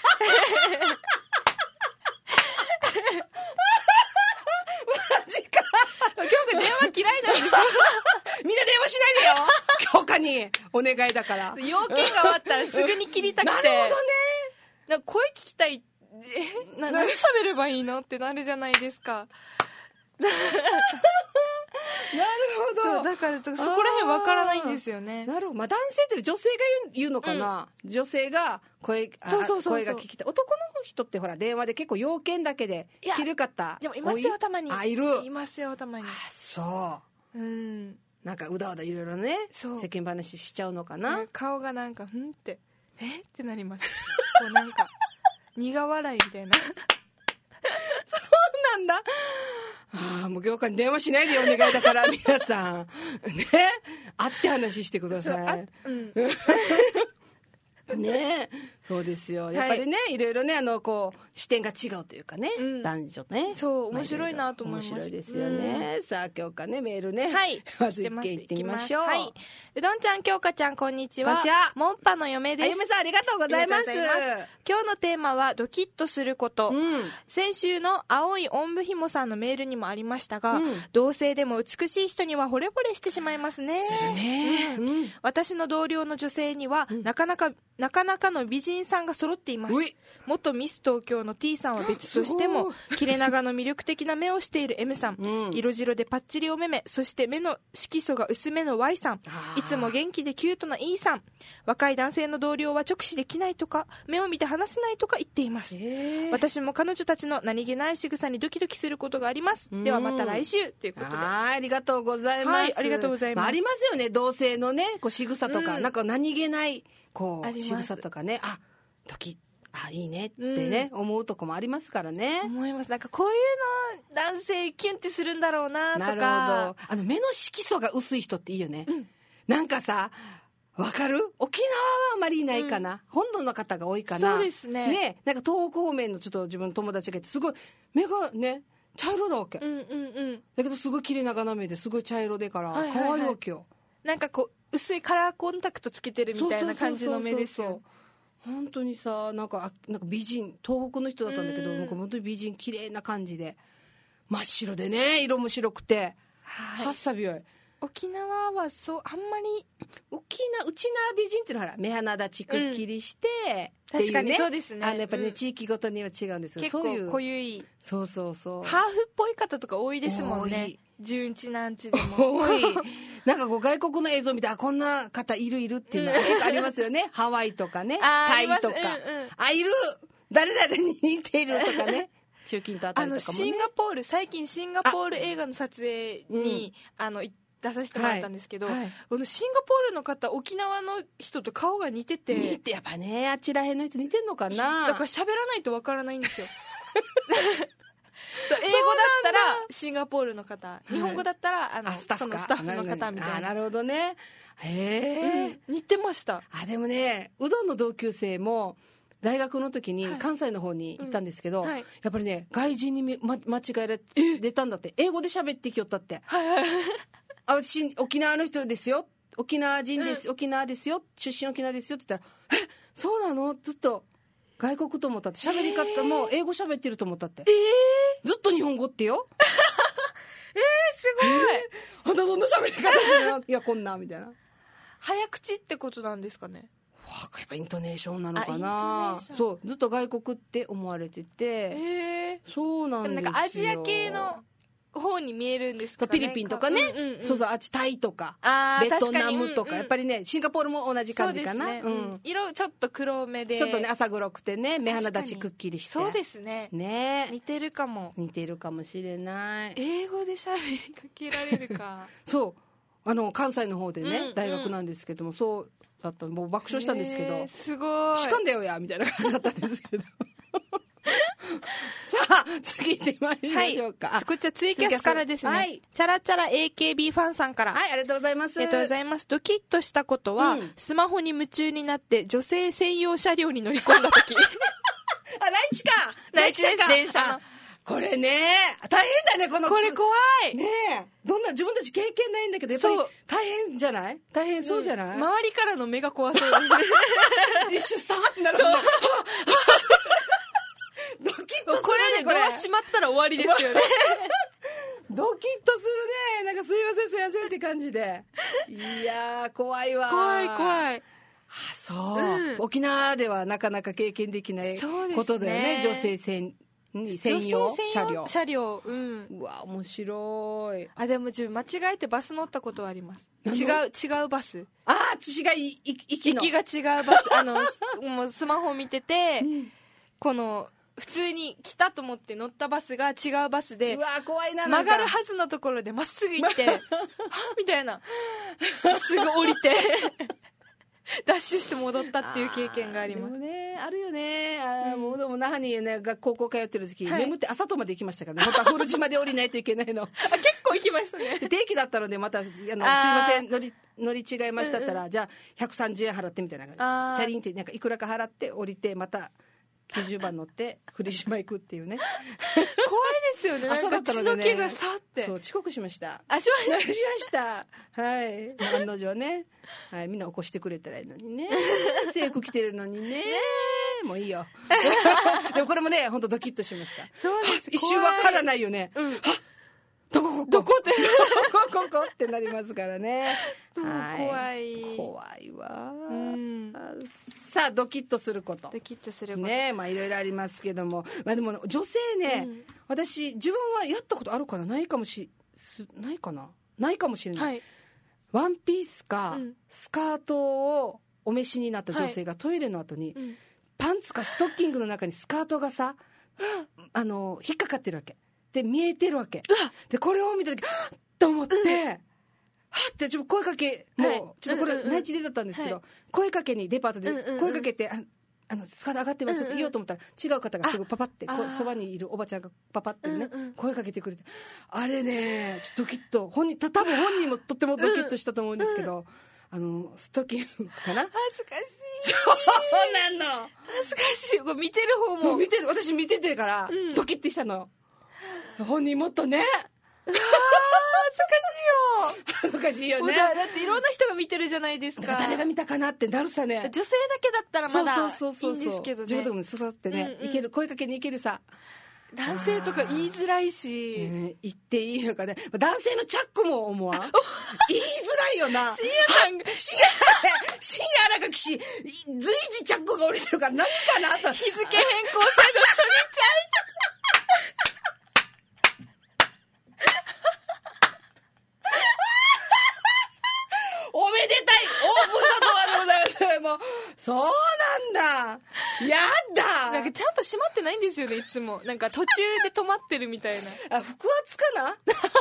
[SPEAKER 1] マジか
[SPEAKER 2] 京香電話嫌いなんですよ
[SPEAKER 1] みんな電話しないでよ京香にお願いだから
[SPEAKER 2] 要件が終わったらすぐに切りたくて
[SPEAKER 1] なるほどね、
[SPEAKER 2] なんか声聞きたい何喋ればいいのってなるじゃないですか
[SPEAKER 1] なるほど。
[SPEAKER 2] そうだからそこら辺分からないんですよね。
[SPEAKER 1] なるほど、まあ、男性って女性が言うのかな、女性が声が聞きたい。男の人ってほら電話で結構要件だけで切る方
[SPEAKER 2] でもいますよたまに。
[SPEAKER 1] いる
[SPEAKER 2] いますよたまに。
[SPEAKER 1] そう、なんかうだうだいろいろね世間話しちゃうのかな。
[SPEAKER 2] 顔がなんかってってなりますこうなんか苦笑いみたいなそう
[SPEAKER 1] なんだ。もう業界に電話しないでお願いだから皆さんね、会って話してください。ね、そうですよ。やっぱりね、いろいろねこう視点が違うというかね、男女ね。
[SPEAKER 2] そう面白いなと思います。
[SPEAKER 1] 面白いですよね。さあ京香ねメールね。
[SPEAKER 2] はい。
[SPEAKER 1] まず一件いってみましょう。
[SPEAKER 2] はい。うどんちゃん京香ちゃんこんにちは。もんぱの嫁です。
[SPEAKER 1] 嫁さんありがとうございます。
[SPEAKER 2] 今日のテーマはドキッとすること。先週の青いおんぶひもさんのメールにもありましたが、同性でも美しい人には惚れ惚れしてしまいますね。
[SPEAKER 1] するね。
[SPEAKER 2] 私の同僚の女性にはなかなかの美人さんが揃っています。元ミス東京の T さんは別としても切れ長の魅力的な目をしている M さん、色白でパッチリお目目、そして目の色素が薄めの Y さん、いつも元気でキュートな E さん。若い男性の同僚は直視できないとか目を見て話せないとか言っています。私も彼女たちの何気ない仕草にドキドキすることがあります。ではまた来週ということで。
[SPEAKER 1] ありがとうございます。はい、
[SPEAKER 2] ありがとうございます。
[SPEAKER 1] ありますよね、同性のねこう仕草とか、なんか何気ないこう仕草とかね、いいねってね、思うとこもありますからね。
[SPEAKER 2] 思います。なんかこういうの男性キュンってするんだろうなとか。
[SPEAKER 1] なるほど。目の色素が薄い人っていいよね。なんかさ、わかる？沖縄はあまりいないかな、本土の方が多いかな。
[SPEAKER 2] そうですね。
[SPEAKER 1] ね、なんか東北方面のちょっと自分の友達がいて、すごい目がね茶色だわけ。だけどすごい綺麗な斜めですごい茶色でから可愛いわけよ。
[SPEAKER 2] なんかこう薄いカラーコンタクトつけてるみたいな感じの目ですよ。
[SPEAKER 1] 本当にさ、なんか美人、東北の人だったんだけど、なんか本当に美人綺麗な感じで真っ白でね、色も白くて、はっさびよい。
[SPEAKER 2] 沖縄はそうあんまり
[SPEAKER 1] うちな美人っていうのはほら目鼻立ちくっきりして、っていうね、
[SPEAKER 2] 確かにそうですね。
[SPEAKER 1] やっぱりね、地域ごとには違うんですけど、
[SPEAKER 2] 結構濃ゆい、
[SPEAKER 1] そうハ
[SPEAKER 2] ーフっぽい方とか多いですもんね。純地なんちでも
[SPEAKER 1] 多いなんかこう外国の映像見て、こんな方いるっていうのがありますよねハワイとかね、タイとか、いる誰々に似ているとかね中近東あたりとかもね。
[SPEAKER 2] シンガポール、最近シンガポール映画の撮影に出させてもらったんですけど、このシンガポールの方、沖縄の人と顔が似てて、
[SPEAKER 1] やっぱね、あちらへんの人似てんのかな。
[SPEAKER 2] だから喋らないとわからないんですよそう英語だったらシンガポールの方、日本語だったら
[SPEAKER 1] スタッフ
[SPEAKER 2] の方みたいな。
[SPEAKER 1] なるほどね。へえ、
[SPEAKER 2] 似てました。
[SPEAKER 1] でもね、うどんの同級生も大学の時に関西の方に行ったんですけど、やっぱりね、外人に間違えられてたんだって。英語で喋ってきよったって。私沖縄の人ですよ、沖縄人です、沖縄ですよ、出身沖縄ですよって言ったら、そうなの、ずっと外国と思ったって、喋り方も英語喋ってると思ったって。ずっと日本語ってよ
[SPEAKER 2] すごい
[SPEAKER 1] あんたどんな喋り方してるいやこんなみたいな。
[SPEAKER 2] 早口ってことなんですかね。
[SPEAKER 1] やっぱイントネーションなのかな。そうずっと外国って思われてて、そうなんですよ。
[SPEAKER 2] なんかアジア系の方に見えるんですかね。
[SPEAKER 1] フィリピンとかね、そうそう、あっちタイとかベトナムとか、やっぱりねシンガポールも同じ感じかな。
[SPEAKER 2] 色ちょっと黒めで
[SPEAKER 1] ちょっとね朝黒くてね、目鼻立ちくっきりして、
[SPEAKER 2] そうですね。似てるかも
[SPEAKER 1] しれない。
[SPEAKER 2] 英語で喋りかけられるか
[SPEAKER 1] そう関西の方でね、大学なんですけども、そうだったもう爆笑したんですけど、
[SPEAKER 2] すごい
[SPEAKER 1] しかんだよやみたいな感じだったんですけどさあ次行ってまいりましょうか。
[SPEAKER 2] こちらツイキャスからですね、チャラチャラ AKB ファンさんから、
[SPEAKER 1] はい、ありがとうございます。
[SPEAKER 2] ドキッとしたことは、スマホに夢中になって女性専用車両に乗り込んだ時
[SPEAKER 1] ライチです、
[SPEAKER 2] 電車の。
[SPEAKER 1] これね大変だね、こ
[SPEAKER 2] れ怖い
[SPEAKER 1] ね。どんな自分たち経験ないんだけど、やっぱり大変じゃない？大変そうじゃない？
[SPEAKER 2] 周りからの目が怖そう
[SPEAKER 1] です一瞬さーってなる。ドキッとするね。
[SPEAKER 2] これでドア閉まったら終わりですよね。
[SPEAKER 1] ドキッとするね。なんかすいませんって感じで。いやー怖いわ。
[SPEAKER 2] 怖い。
[SPEAKER 1] そう、沖縄ではなかなか経験できないことだよね。女性専用車両。
[SPEAKER 2] う
[SPEAKER 1] わ面白い。
[SPEAKER 2] でも自分間違えてバス乗ったことはあります。違うバス。
[SPEAKER 1] 行
[SPEAKER 2] きが違うバス。もうスマホ見てて、この普通に来たと思って乗ったバスが違うバスで、
[SPEAKER 1] 怖いな。
[SPEAKER 2] 曲がるはずのところでまっすぐ行ってはみたいな、すぐ降りてダッシュして戻ったっていう経験があります。
[SPEAKER 1] あるよね。もうでも那覇にね高校通ってる時、眠って朝とまで行きましたからね。本当は古島で降りないといけないの。
[SPEAKER 2] 結構行きましたね。
[SPEAKER 1] 定期だったので、またすいません乗り違いましたったら、じゃあ130円払ってみたいな、チャリンってなんかいくらか払って降りて、また90番乗って古島行くっていうね。
[SPEAKER 2] 怖いですよね。なんか血の気がさって。
[SPEAKER 1] 遅刻しました。
[SPEAKER 2] しま
[SPEAKER 1] した。はい。案の定ね。はい。みんな起こしてくれたらいいのにね。制服着てるのにね。もういいよ。でもこれもね、本当ドキッとしました。
[SPEAKER 2] そうです。
[SPEAKER 1] 一瞬わからないよね。どこってここってなりますからね。
[SPEAKER 2] 怖い
[SPEAKER 1] わ。さあドキッとすることね、いろいろありますけども、でも女性ね、私自分はやったことあるかな、ないかもしれない、ワンピースかスカートをお召しになった女性がトイレの後に、パンツかストッキングの中にスカートがさ、引っかかってるわけで、見えてるわけで、これを見た時はっと思って、はってちょっと声かけ、もうちょっとこれ内地でだったんですけど、声かけにデパートで声かけて、スカート上がってますって言おうと思ったら、違う方がすぐパパってそばにいるおばちゃんがパパってね、声かけてくれて、あれねちょっとドキッと、多分本人もとってもドキッとしたと思うんですけど、ストッキングかな、
[SPEAKER 2] 恥ずかしい。
[SPEAKER 1] そうなの、
[SPEAKER 2] 恥ずかしい。これ見てる方も
[SPEAKER 1] 私見ててからドキッてしたの、本人もっとね恥ずかしいよね。
[SPEAKER 2] だっていろんな人が見てるじゃないですか。
[SPEAKER 1] 誰が見たかなってなるさね。
[SPEAKER 2] 女性だけだったらまだいいんですけどね。
[SPEAKER 1] 自分でも刺さってね、いける、声かけにいけるさ。
[SPEAKER 2] 男性とか言いづらいし、
[SPEAKER 1] 言っていいのかね。男性のチャックも思わん言いづらいよな。深夜荒垣氏随時チャックが降りてるから何かなと。
[SPEAKER 2] 日付変更制度初日会いたく
[SPEAKER 1] おめでたいオープンドアでございます。もうそうなんだ、やだ、
[SPEAKER 2] なんかちゃんと閉まってないんですよね、いつも。なんか途中で止まってるみたいな。
[SPEAKER 1] 腹圧かな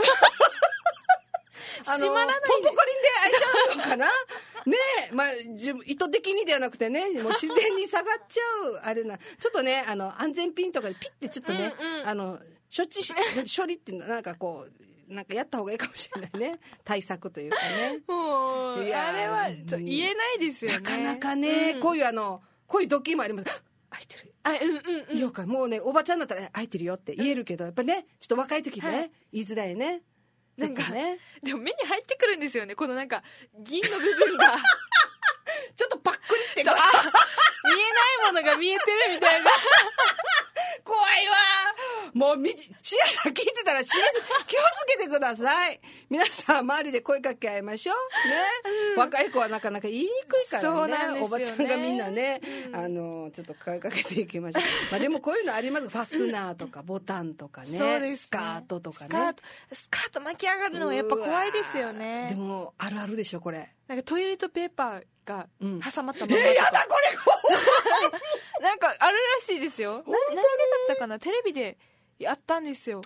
[SPEAKER 2] 閉まらないで、
[SPEAKER 1] ポンポコリンで開いちゃうのかなねえ、意図的にではなくてね、もう自然に下がっちゃうあれな、ちょっとね安全ピンとかでピッてちょっとね、処理っていうのはなんかこうなんかやった方がいいかもしれないね、対策というかね。
[SPEAKER 2] もうあれは言えないですよね、
[SPEAKER 1] なかなかね、こういうドッキリもあります。開いてる、言おうか、もうねおばちゃんだったら開いてるよって言えるけど、やっぱねちょっと若い時ね、言いづらいね。
[SPEAKER 2] なんかね、でも目に入ってくるんですよね、このなんか銀の部分が
[SPEAKER 1] ちょっとパックリって
[SPEAKER 2] 見えないものが見えてるみたいな
[SPEAKER 1] 怖いわ。もうシアラ聞いてたら気をつけてください。皆さん周りで声かけ合いましょうね。若い子はなかなか言いにくからね。
[SPEAKER 2] そうなんですよね。
[SPEAKER 1] おばちゃんがみんなね、ちょっと声かけていきましょう。でもこういうのあります。ファスナーとかボタンとかね。
[SPEAKER 2] そうですね。
[SPEAKER 1] スカートとかね。
[SPEAKER 2] スカート巻き上がるのはやっぱ怖いですよね。
[SPEAKER 1] でもあるあるでしょこれ。
[SPEAKER 2] なんかトイレットペーパーが挟まったままとか。
[SPEAKER 1] やだこ
[SPEAKER 2] れ。なんかあるらしいですよ。何でだったかな、テレビでやったんですよ。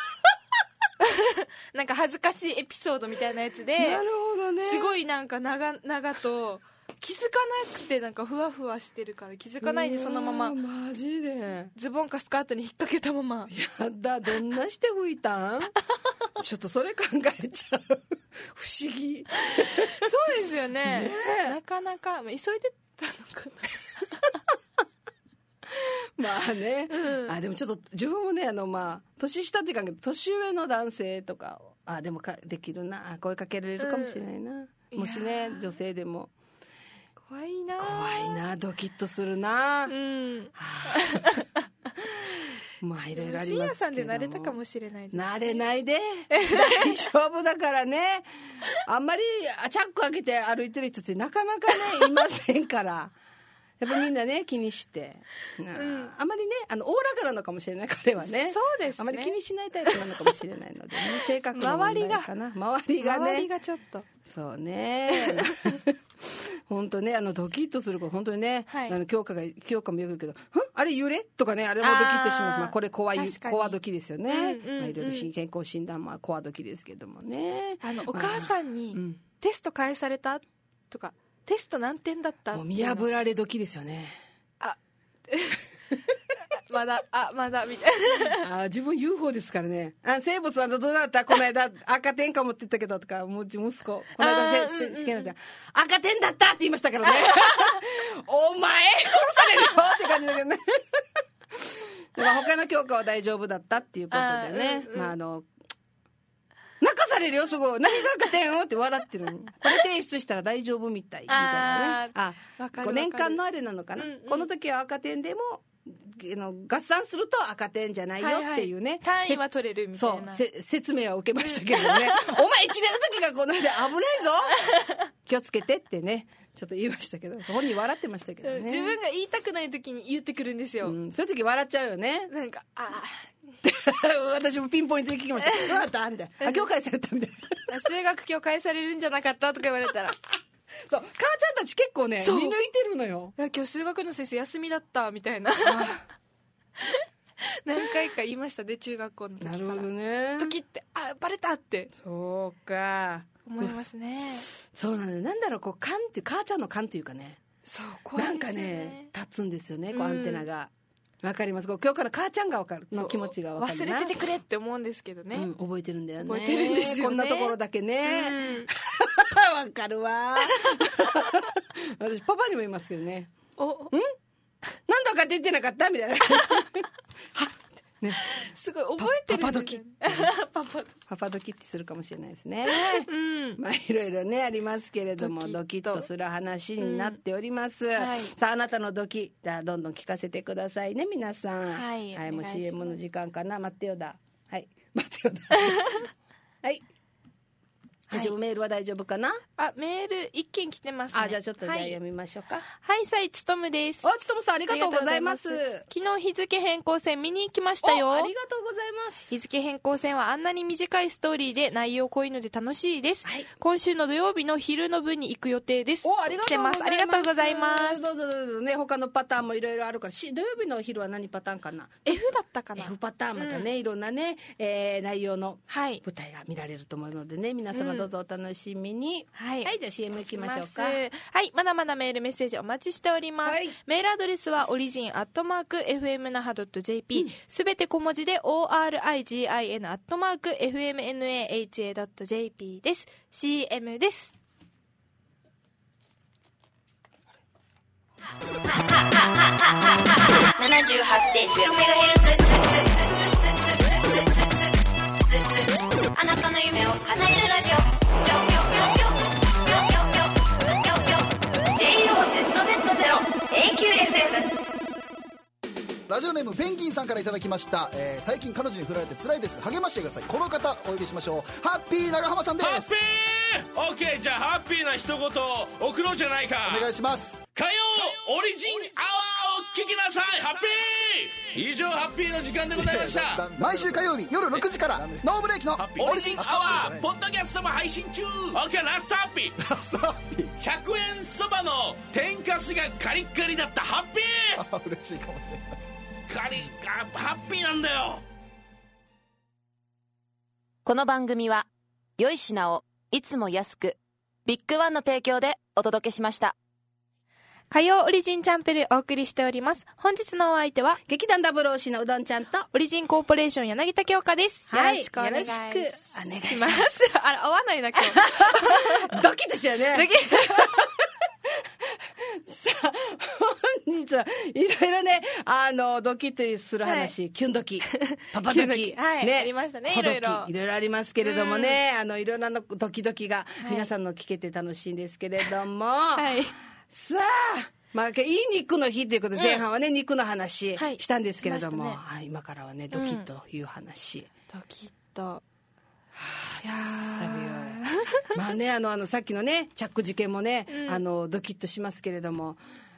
[SPEAKER 2] なんか恥ずかしいエピソードみたいなやつで、
[SPEAKER 1] なるほどね。
[SPEAKER 2] すごいなんか長と気づかなくて、なんかふわふわしてるから気づかないでそのまま
[SPEAKER 1] マジで
[SPEAKER 2] ズボンかスカートに引っ掛けたまま。
[SPEAKER 1] やだ、どんなして拭いたん？ちょっとそれ考えちゃう。不思議。
[SPEAKER 2] そうですよね。なかなか急いでたのかな。
[SPEAKER 1] まあね、でもちょっと自分もね年下っていうか年上の男性とかでもできるな、声かけられるかもしれないな、もしね女性でも。
[SPEAKER 2] 怖いな、
[SPEAKER 1] ドキッとするな。まあいろいろありますけども、
[SPEAKER 2] 深夜さんで慣れたかもしれないです、ね、
[SPEAKER 1] 慣れないで大丈夫だからね。あんまりチャック開けて歩いてる人ってなかなかねいませんから。やっぱみんなね気にして、あまりねおおらかなのかもしれない、彼はね。
[SPEAKER 2] そうですね、
[SPEAKER 1] あまり気にしないタイプなのかもしれないので、ね、性格の問題かな。周りがね、
[SPEAKER 2] ちょっと
[SPEAKER 1] そうね。本当ねドキッとする子本当にね、京香もよく言うけど、あれ揺れとかね、あれもドキッとします。これコアドキですよね。いろいろ健康診断もコアドキですけどもね。
[SPEAKER 2] お母さんにテスト返されたとか、テスト何点だったって、
[SPEAKER 1] もう見破られ時ですよね。
[SPEAKER 2] まだみたいな。
[SPEAKER 1] 自分 UFO ですからね。生物はどうだった？この間赤点かもって言ったけどとか、もう息子この間試験だった赤点だったって言いましたからね。お前殺されるよって感じだけどね。他の教科は大丈夫だったっていうことでね、泣かされるよ、すごい。何が赤点って笑ってるの。これ提出したら大丈夫みたいみたいなね。5年間のあれなのかな。この時は赤点でも合算すると赤点じゃないよっていうね、
[SPEAKER 2] 単位は取れるみたいな。
[SPEAKER 1] 説明は受けましたけどね。お前1年の時がこの間危ないぞ、気をつけてってねちょっと言いましたけど、本人笑ってましたけどね。
[SPEAKER 2] 自分が言いたくない時に言ってくるんですよ。
[SPEAKER 1] そういう時笑っちゃうよね。
[SPEAKER 2] なんか
[SPEAKER 1] 私もピンポイントで聞きました。どうだったみたいな。今日返されたみたいな。
[SPEAKER 2] 数学今日返されるんじゃなかったとか言われたら。
[SPEAKER 1] そう、母ちゃんたち結構ね見抜いてるのよ。
[SPEAKER 2] 今日数学の先生休みだったみたいな。何回か言いましたね、中学校の時から。なるほどね。時ってバレたって。
[SPEAKER 1] そうか、
[SPEAKER 2] 思いますね。
[SPEAKER 1] そうなんだよ。なんだろう、こう勘っていう母ちゃんの勘というかね。
[SPEAKER 2] そう、怖いですね。
[SPEAKER 1] なんかね立つんですよね、こうアンテナが。わかります。今日から母ちゃんが分かるの気持ちが分かるな。
[SPEAKER 2] 忘れててくれって思うんですけどね、
[SPEAKER 1] 覚えてるんだよね。
[SPEAKER 2] 覚えてるんですよね、
[SPEAKER 1] こんなところだけね。わかるわ。私パパにも言いますけどね。なんだか出てなかったみたいな。ね、
[SPEAKER 2] すごい覚えてるんですよね。
[SPEAKER 1] パパドキってするかもしれないですね。まあいろいろねありますけれども、ドキッとする話になっております。さあ、あなたのドキ、じゃあどんどん聞かせてくださいね、皆さん。はい、もう CM の時間かな。待ってよだ。はい、待ってよだ。はい。メールは大丈夫かな。
[SPEAKER 2] メール一件来てますね。
[SPEAKER 1] じゃあちょっと読みましょうか。
[SPEAKER 2] はい、さいつとむです。
[SPEAKER 1] つとむさん、ありがとうございます。
[SPEAKER 2] 昨日日付変更線見に行きましたよ。
[SPEAKER 1] ありがとうございます。
[SPEAKER 2] 日付変更線はあんなに短いストーリーで内容濃いので楽しいです。今週の土曜日の昼の部に行く予定です。
[SPEAKER 1] ありがとうございます。
[SPEAKER 2] ありがとうございます。
[SPEAKER 1] どうぞね、他のパターンもいろいろあるから、土曜日の昼は何パターンかな。
[SPEAKER 2] F だったかな。
[SPEAKER 1] F パターン、またね、いろんなね、内容の舞台が見られると思うのでね、皆様どうぞお楽しみに。はい、じゃあ CM 行きましょうか。はい、
[SPEAKER 2] まだまだメールメッセージお待ちしております。メールアドレスはorigin@fmnaha.jp、すべて小文字で origin@fmnaha.jp です。 CM です。
[SPEAKER 6] 78.0MHz、 あなたの夢を叶えるラジオ。JOZZ0AQFM。
[SPEAKER 7] ラジオネームペンギンさんからいただきました、最近彼女に振られて辛いです、励ましてください。この方お呼びしましょう。ハッピー長浜さんです。
[SPEAKER 8] ハッピー。オッケー、じゃあハッピーな一言送ろうじゃないか。
[SPEAKER 7] お願いします。
[SPEAKER 8] 火曜オリジンアワーを聞きなさい。ハッピー。以上ハッピーの時間でございました。
[SPEAKER 7] 毎週火曜日夜6時からノーブレーキの
[SPEAKER 8] オリジンアワーポッドキャストも配信中。オッケー、ラストハッピー。
[SPEAKER 7] ラストハッピー。
[SPEAKER 8] 100円そばの天かすがカリッカリだった。ハッピー。
[SPEAKER 7] 嬉しいかもしれない。
[SPEAKER 8] カリハッピーなんだよ。
[SPEAKER 3] この番組は良い品をいつも安くビッグワンの提供でお届けしました。
[SPEAKER 2] 火曜オリジンチャンプルお送りしております。本日のお相手は
[SPEAKER 1] 劇団ダブルオシのうどんちゃんと
[SPEAKER 2] オリジンコーポレーション柳田京香です。
[SPEAKER 1] はい、
[SPEAKER 2] よろしくお願いします。あれ合わないな今日。
[SPEAKER 1] ドキッとしたよね。
[SPEAKER 2] ドキ
[SPEAKER 1] さあ本日はいろいろねドキッとする話、キュンドキパパドキ
[SPEAKER 2] はい、ね、ありましたね。いろいろ
[SPEAKER 1] ありますけれどもね、いろんなドキドキが皆さんの聞けて楽しいんですけれども、はい、さあいい肉の日ということで前半はね、肉の話したんですけれども、今からはねドキッという話、
[SPEAKER 2] ドキッと
[SPEAKER 1] いやまあねさっきのねチャック事件もね、ドキッとしますけれども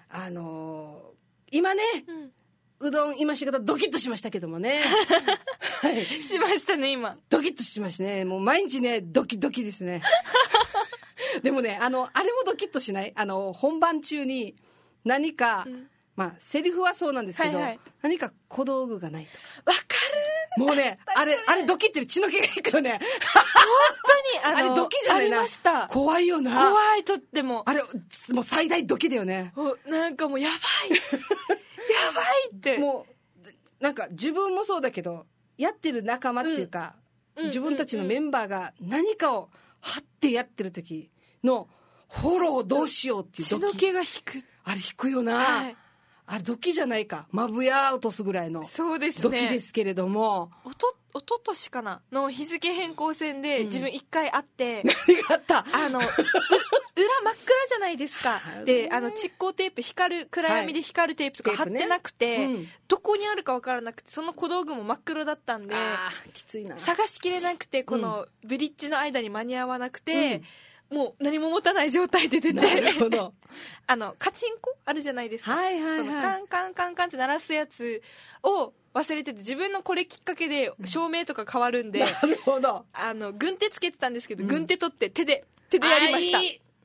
[SPEAKER 1] 今ね、うどん今し方ドキッとしましたけどもねはい、
[SPEAKER 2] しましたね。今
[SPEAKER 1] ドキッとしましたね。もう毎日ねドキドキですねでもねあれもドキッとしない？本番中に何か、まあセリフはそうなんですけど、何か小道具がないとか。
[SPEAKER 2] わかる。
[SPEAKER 1] もうねあれドキってる血の気がいくよね。
[SPEAKER 2] 本当に
[SPEAKER 1] あれドキじゃないな。
[SPEAKER 2] ありました。
[SPEAKER 1] 怖いよな。
[SPEAKER 2] 怖い、とっても。
[SPEAKER 1] あれもう最大ドキだよね。
[SPEAKER 2] なんかもうやばいやばいって。も
[SPEAKER 1] うなんか自分もそうだけどやってる仲間っていうか、自分たちのメンバーが何かを張ってやってる時のフォローどうしようっていう
[SPEAKER 2] ドキ。血の気が引く。
[SPEAKER 1] あれ引くよな。はい、あれドキじゃないか。まぶや落とすぐらいの
[SPEAKER 2] そうですね、
[SPEAKER 1] ドキですけれども、
[SPEAKER 2] おととしかなの日付変更線で自分一回会って、
[SPEAKER 1] 何があった
[SPEAKER 2] 裏真っ暗じゃないですか。で蓄光テープ暗闇で光るテープとか貼ってなくて、どこにあるか分からなくて、その小道具も真っ黒だったんで
[SPEAKER 1] きついな。
[SPEAKER 2] 探しきれなくて、このブリッジの間に間に合わなくて、もう何も持たない状態で出て、
[SPEAKER 1] なるほど
[SPEAKER 2] カチンコあるじゃないですか、
[SPEAKER 1] はい、
[SPEAKER 2] カンカンカンカンって鳴らすやつを忘れてて、自分のこれきっかけで照明とか変わるんで、
[SPEAKER 1] なるほど。
[SPEAKER 2] 軍手つけてたんですけど、軍手取って手でやりました。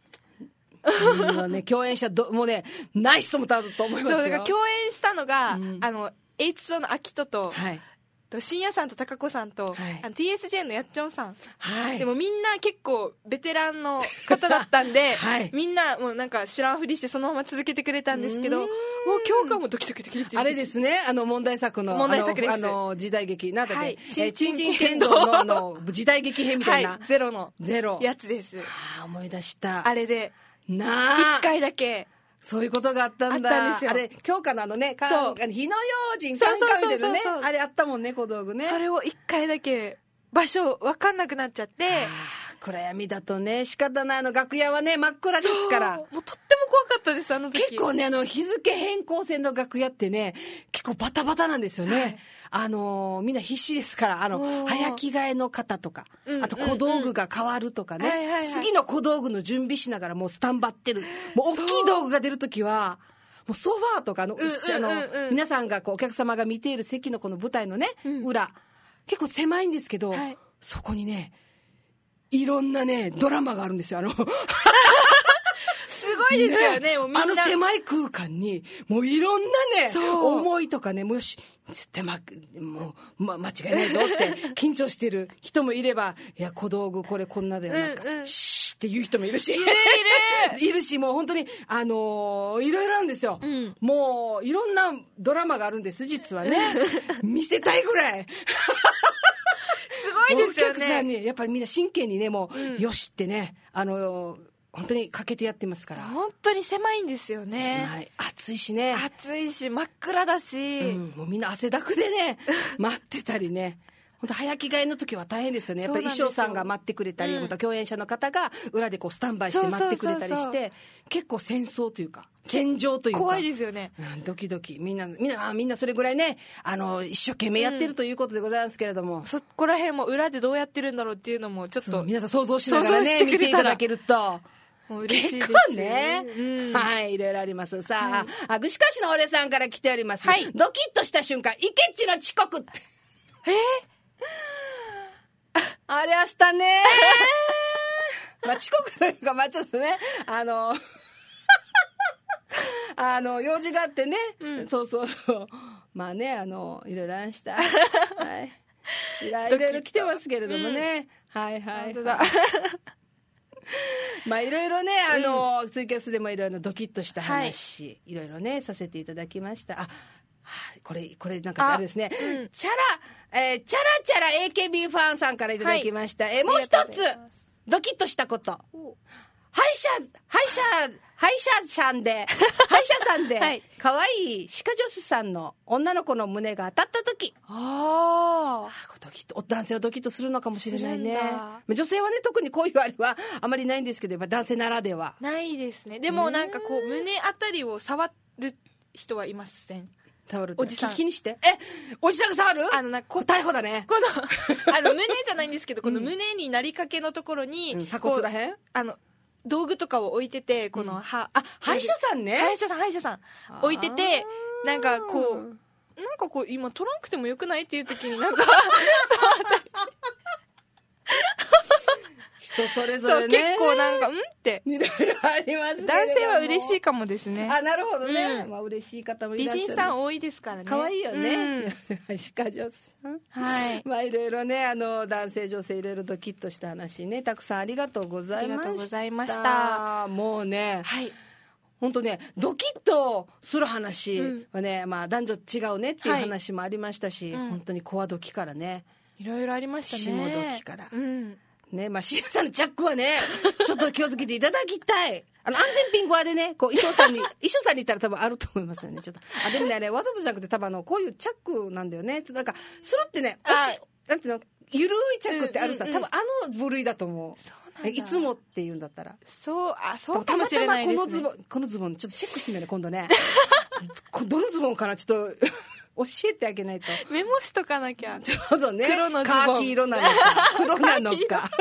[SPEAKER 1] 共演者もうねナイスと思ったと思いますよ。
[SPEAKER 2] そうだから共演したのが、H2 の秋人と、深夜さんと高子さんと、TSJ のやっちょんさん、でもみんな結構ベテランの方だったんで、みんなもうなんか知らんふりしてそのまま続けてくれたんですけど、もう今日からもドキドキドキドキ。
[SPEAKER 1] あれですね、問題作の時代劇なんだっけ、ちんちん天童の時代劇編みたいな、
[SPEAKER 2] ゼロの
[SPEAKER 1] ゼロ
[SPEAKER 2] やつです。
[SPEAKER 1] 思い出した。
[SPEAKER 2] あれで
[SPEAKER 1] 1
[SPEAKER 2] 回だけ
[SPEAKER 1] そういうことがあったんだ。
[SPEAKER 2] あったんですよ。
[SPEAKER 1] あれ京香の火の用心カンカンみたいなね、あれあったもんね、小道具ね。
[SPEAKER 2] それを1回だけ場所分かんなくなっちゃって、
[SPEAKER 1] 暗闇だとね仕方ない。楽屋はね真っ暗ですから、
[SPEAKER 2] もうとっても怖かったです。時
[SPEAKER 1] 結構ね日付変更線の楽屋ってね結構バタバタなんですよね、みんな必死ですから、早着替えの方とか、あと小道具が変わるとかね、次の小道具の準備しながらもうスタンバってる。もう大きい道具が出るときはもうソファーとか皆さんがお客様が見ている席のこの舞台のね、裏結構狭いんですけど、そこにねいろんなねドラマがあるんですよ。
[SPEAKER 2] すごいですよね。もうみんな
[SPEAKER 1] 狭い空間にもういろんなね思いとかね、もし絶対間違いないぞって緊張してる人もいれば、いや小道具これこんなだよ、なんかシーっていう人もいるし、いるし、もう本当にいろいろなんですよ、もういろんなドラマがあるんです実はね見せたいぐらい
[SPEAKER 2] すごいですよね。
[SPEAKER 1] お客さんにやっぱりみんな真剣にね、もう、よしってね本当にかけてやってますから。
[SPEAKER 2] 本当に狭いんですよね。
[SPEAKER 1] 暑いしね。
[SPEAKER 2] 暑いし真っ暗だし、
[SPEAKER 1] もうみんな汗だくでね待ってたりね。 本当早着替えの時は大変ですよね。やっぱり衣装さんが待ってくれたり、また共演者の方が裏でこうスタンバイして待ってくれたりして、結構戦争というか戦場というか
[SPEAKER 2] 怖いですよね。
[SPEAKER 1] ドキドキみんなそれぐらいね一生懸命やってるということでございますけれども、
[SPEAKER 2] そこら辺も裏でどうやってるんだろうっていうのもちょっと
[SPEAKER 1] 皆さん想像しながらね見ていただけると
[SPEAKER 2] もう嬉しいです。
[SPEAKER 1] 結構ね、はい、いろいろあります。さあ、串川市の俺さんから来ております、ドキッとした瞬間イケッチの遅刻ってありゃしたねまあ遅刻というか、まあちょっとね用事があってね、そうまあねいろいろありした、はい、いろいろ来てますけれどもね、はい本当だまあいろいろねツイキャスでもいろいろドキッとした話、いろいろねさせていただきました。これなんかあれですね、チャラチャラ AKB ファンさんからいただきました、もう一つドキッとしたこと、歯医者さんで可愛い歯科助手さんの女の子の胸が当たった時、男性はドキッとするのかもしれないね。女性はね特にこういうあれはあまりないんですけど、男性ならでは
[SPEAKER 2] ないですね。でもなんかこう胸あたりを触る人はいません？
[SPEAKER 1] おじさん気にしておじさんが触る？逮捕だね。
[SPEAKER 2] 胸じゃないんですけど、この胸になりかけのところに、
[SPEAKER 1] 鎖骨らへん
[SPEAKER 2] 道具とかを置いてて、この歯
[SPEAKER 1] 医者さんね、
[SPEAKER 2] 歯医者さん置いてて、なんかこう今取らなくてもよくないっていう時になんか
[SPEAKER 1] 人それぞれね、
[SPEAKER 2] 結構なんかって
[SPEAKER 1] いろいろありますけれども、
[SPEAKER 2] 男性は嬉しいかもですね。
[SPEAKER 1] なるほどね、まあ嬉しい方もいらっしゃる。
[SPEAKER 2] 美人さん多いですからね。
[SPEAKER 1] 可愛いよね、歯科助手さん、まあいろいろね男性女性いろいろドキッとした話ね、たくさんありがとうございました。ありがとうございました。もうね、本当ねドキッとする話はね、まあ男女違うねっていう話もありましたし、本当にコアドキからね
[SPEAKER 2] いろいろありましたね。
[SPEAKER 1] 下ドキからね、まあ、シアさんのチャックはね、ちょっと気をつけていただきたい。安全ピンコアでね、こう、衣装さんに行ったら多分あると思いますよね、ちょっと。でもね、わざとじゃなくて多分こういうチャックなんだよね。なんか、スルってね、なんていうの、ゆるいチャックってあるさ、多分部類だと思う。そうなんだ。いつもって言うんだったら。
[SPEAKER 2] そうかもしれないですね。
[SPEAKER 1] このズボン、ちょっとチェックしてみようね、今度ね。どのズボンかな、ちょっと。教えてあげないと。
[SPEAKER 2] メモしとかなきゃ。
[SPEAKER 1] ちょうどね、
[SPEAKER 2] 黒のズボン、
[SPEAKER 1] カーキ色なのか黒なのか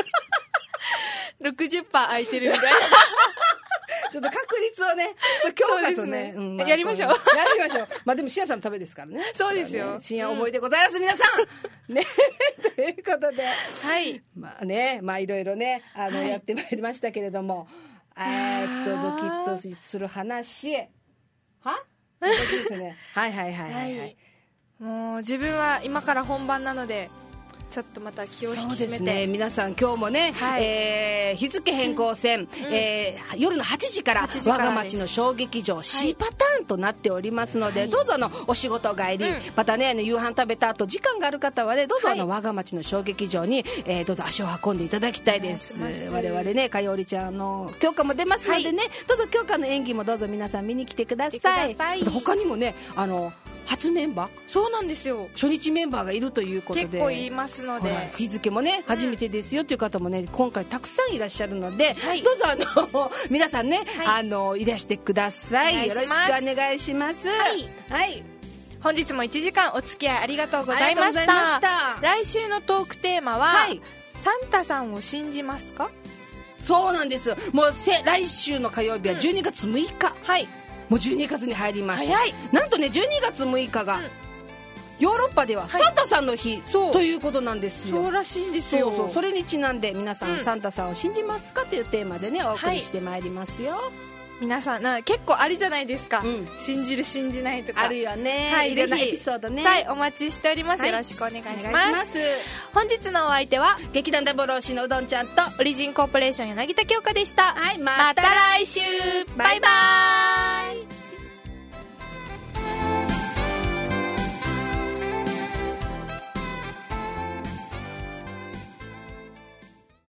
[SPEAKER 2] 60% 空いてるみたいな
[SPEAKER 1] ちょっと確率をね、強化とね、
[SPEAKER 2] やりましょう。
[SPEAKER 1] まあでもシアさんのためですからね。
[SPEAKER 2] そうですよ。
[SPEAKER 1] 深夜思いでございます、皆さんねということで、まあね、まあいろいろねやってまいりましたけれども、ドキッとする話ですね。はい
[SPEAKER 2] もう自分は今から本番なのでちょっとまた気を引き締めて。そうですね、
[SPEAKER 1] 皆さん今日もね、日付変更線、夜の8時から我が町の小劇場 C パターンとなっておりますので、どうぞお仕事帰り、またね夕飯食べた後時間がある方はね、どうぞ我が町の小劇場に、どうぞ足を運んでいただきたいです。我々ねかよりちゃんの教科も出ますのでね、どうぞ教科の演技もどうぞ皆さん見に来てください。他にもね初メンバー、
[SPEAKER 2] そうなんですよ、
[SPEAKER 1] 初日メンバーがいるということで
[SPEAKER 2] 結構言いますので、
[SPEAKER 1] 日付もね初めてですよという方もね今回たくさんいらっしゃるので、どうぞ皆さんね、いらしてください。よろしくお願いします。
[SPEAKER 2] 本日も1時間お付き合いありがとうございました。来週のトークテーマは、サンタさんを信じますか？
[SPEAKER 1] そうなんです。もう来週の火曜日は12月6日、もう12月に入ります。なんとね12月6日が、ヨーロッパではサンタさんの日、ということなんですよ。
[SPEAKER 2] そうらしいんですよ。
[SPEAKER 1] それにちなんで皆さん、サンタさんを信じますかというテーマでねお送りしてまいりますよ。
[SPEAKER 2] 皆さん結構ありじゃないですか、信じる信じないとか
[SPEAKER 1] あるよね。いろんなエピソードね、
[SPEAKER 2] お待ちしております。よろしくお願いします。本日のお相手は
[SPEAKER 1] 劇団ダブル推しのうどんちゃんと
[SPEAKER 2] オリジンコーポレーション柳田京香でした。
[SPEAKER 1] また来週、バイバーイ。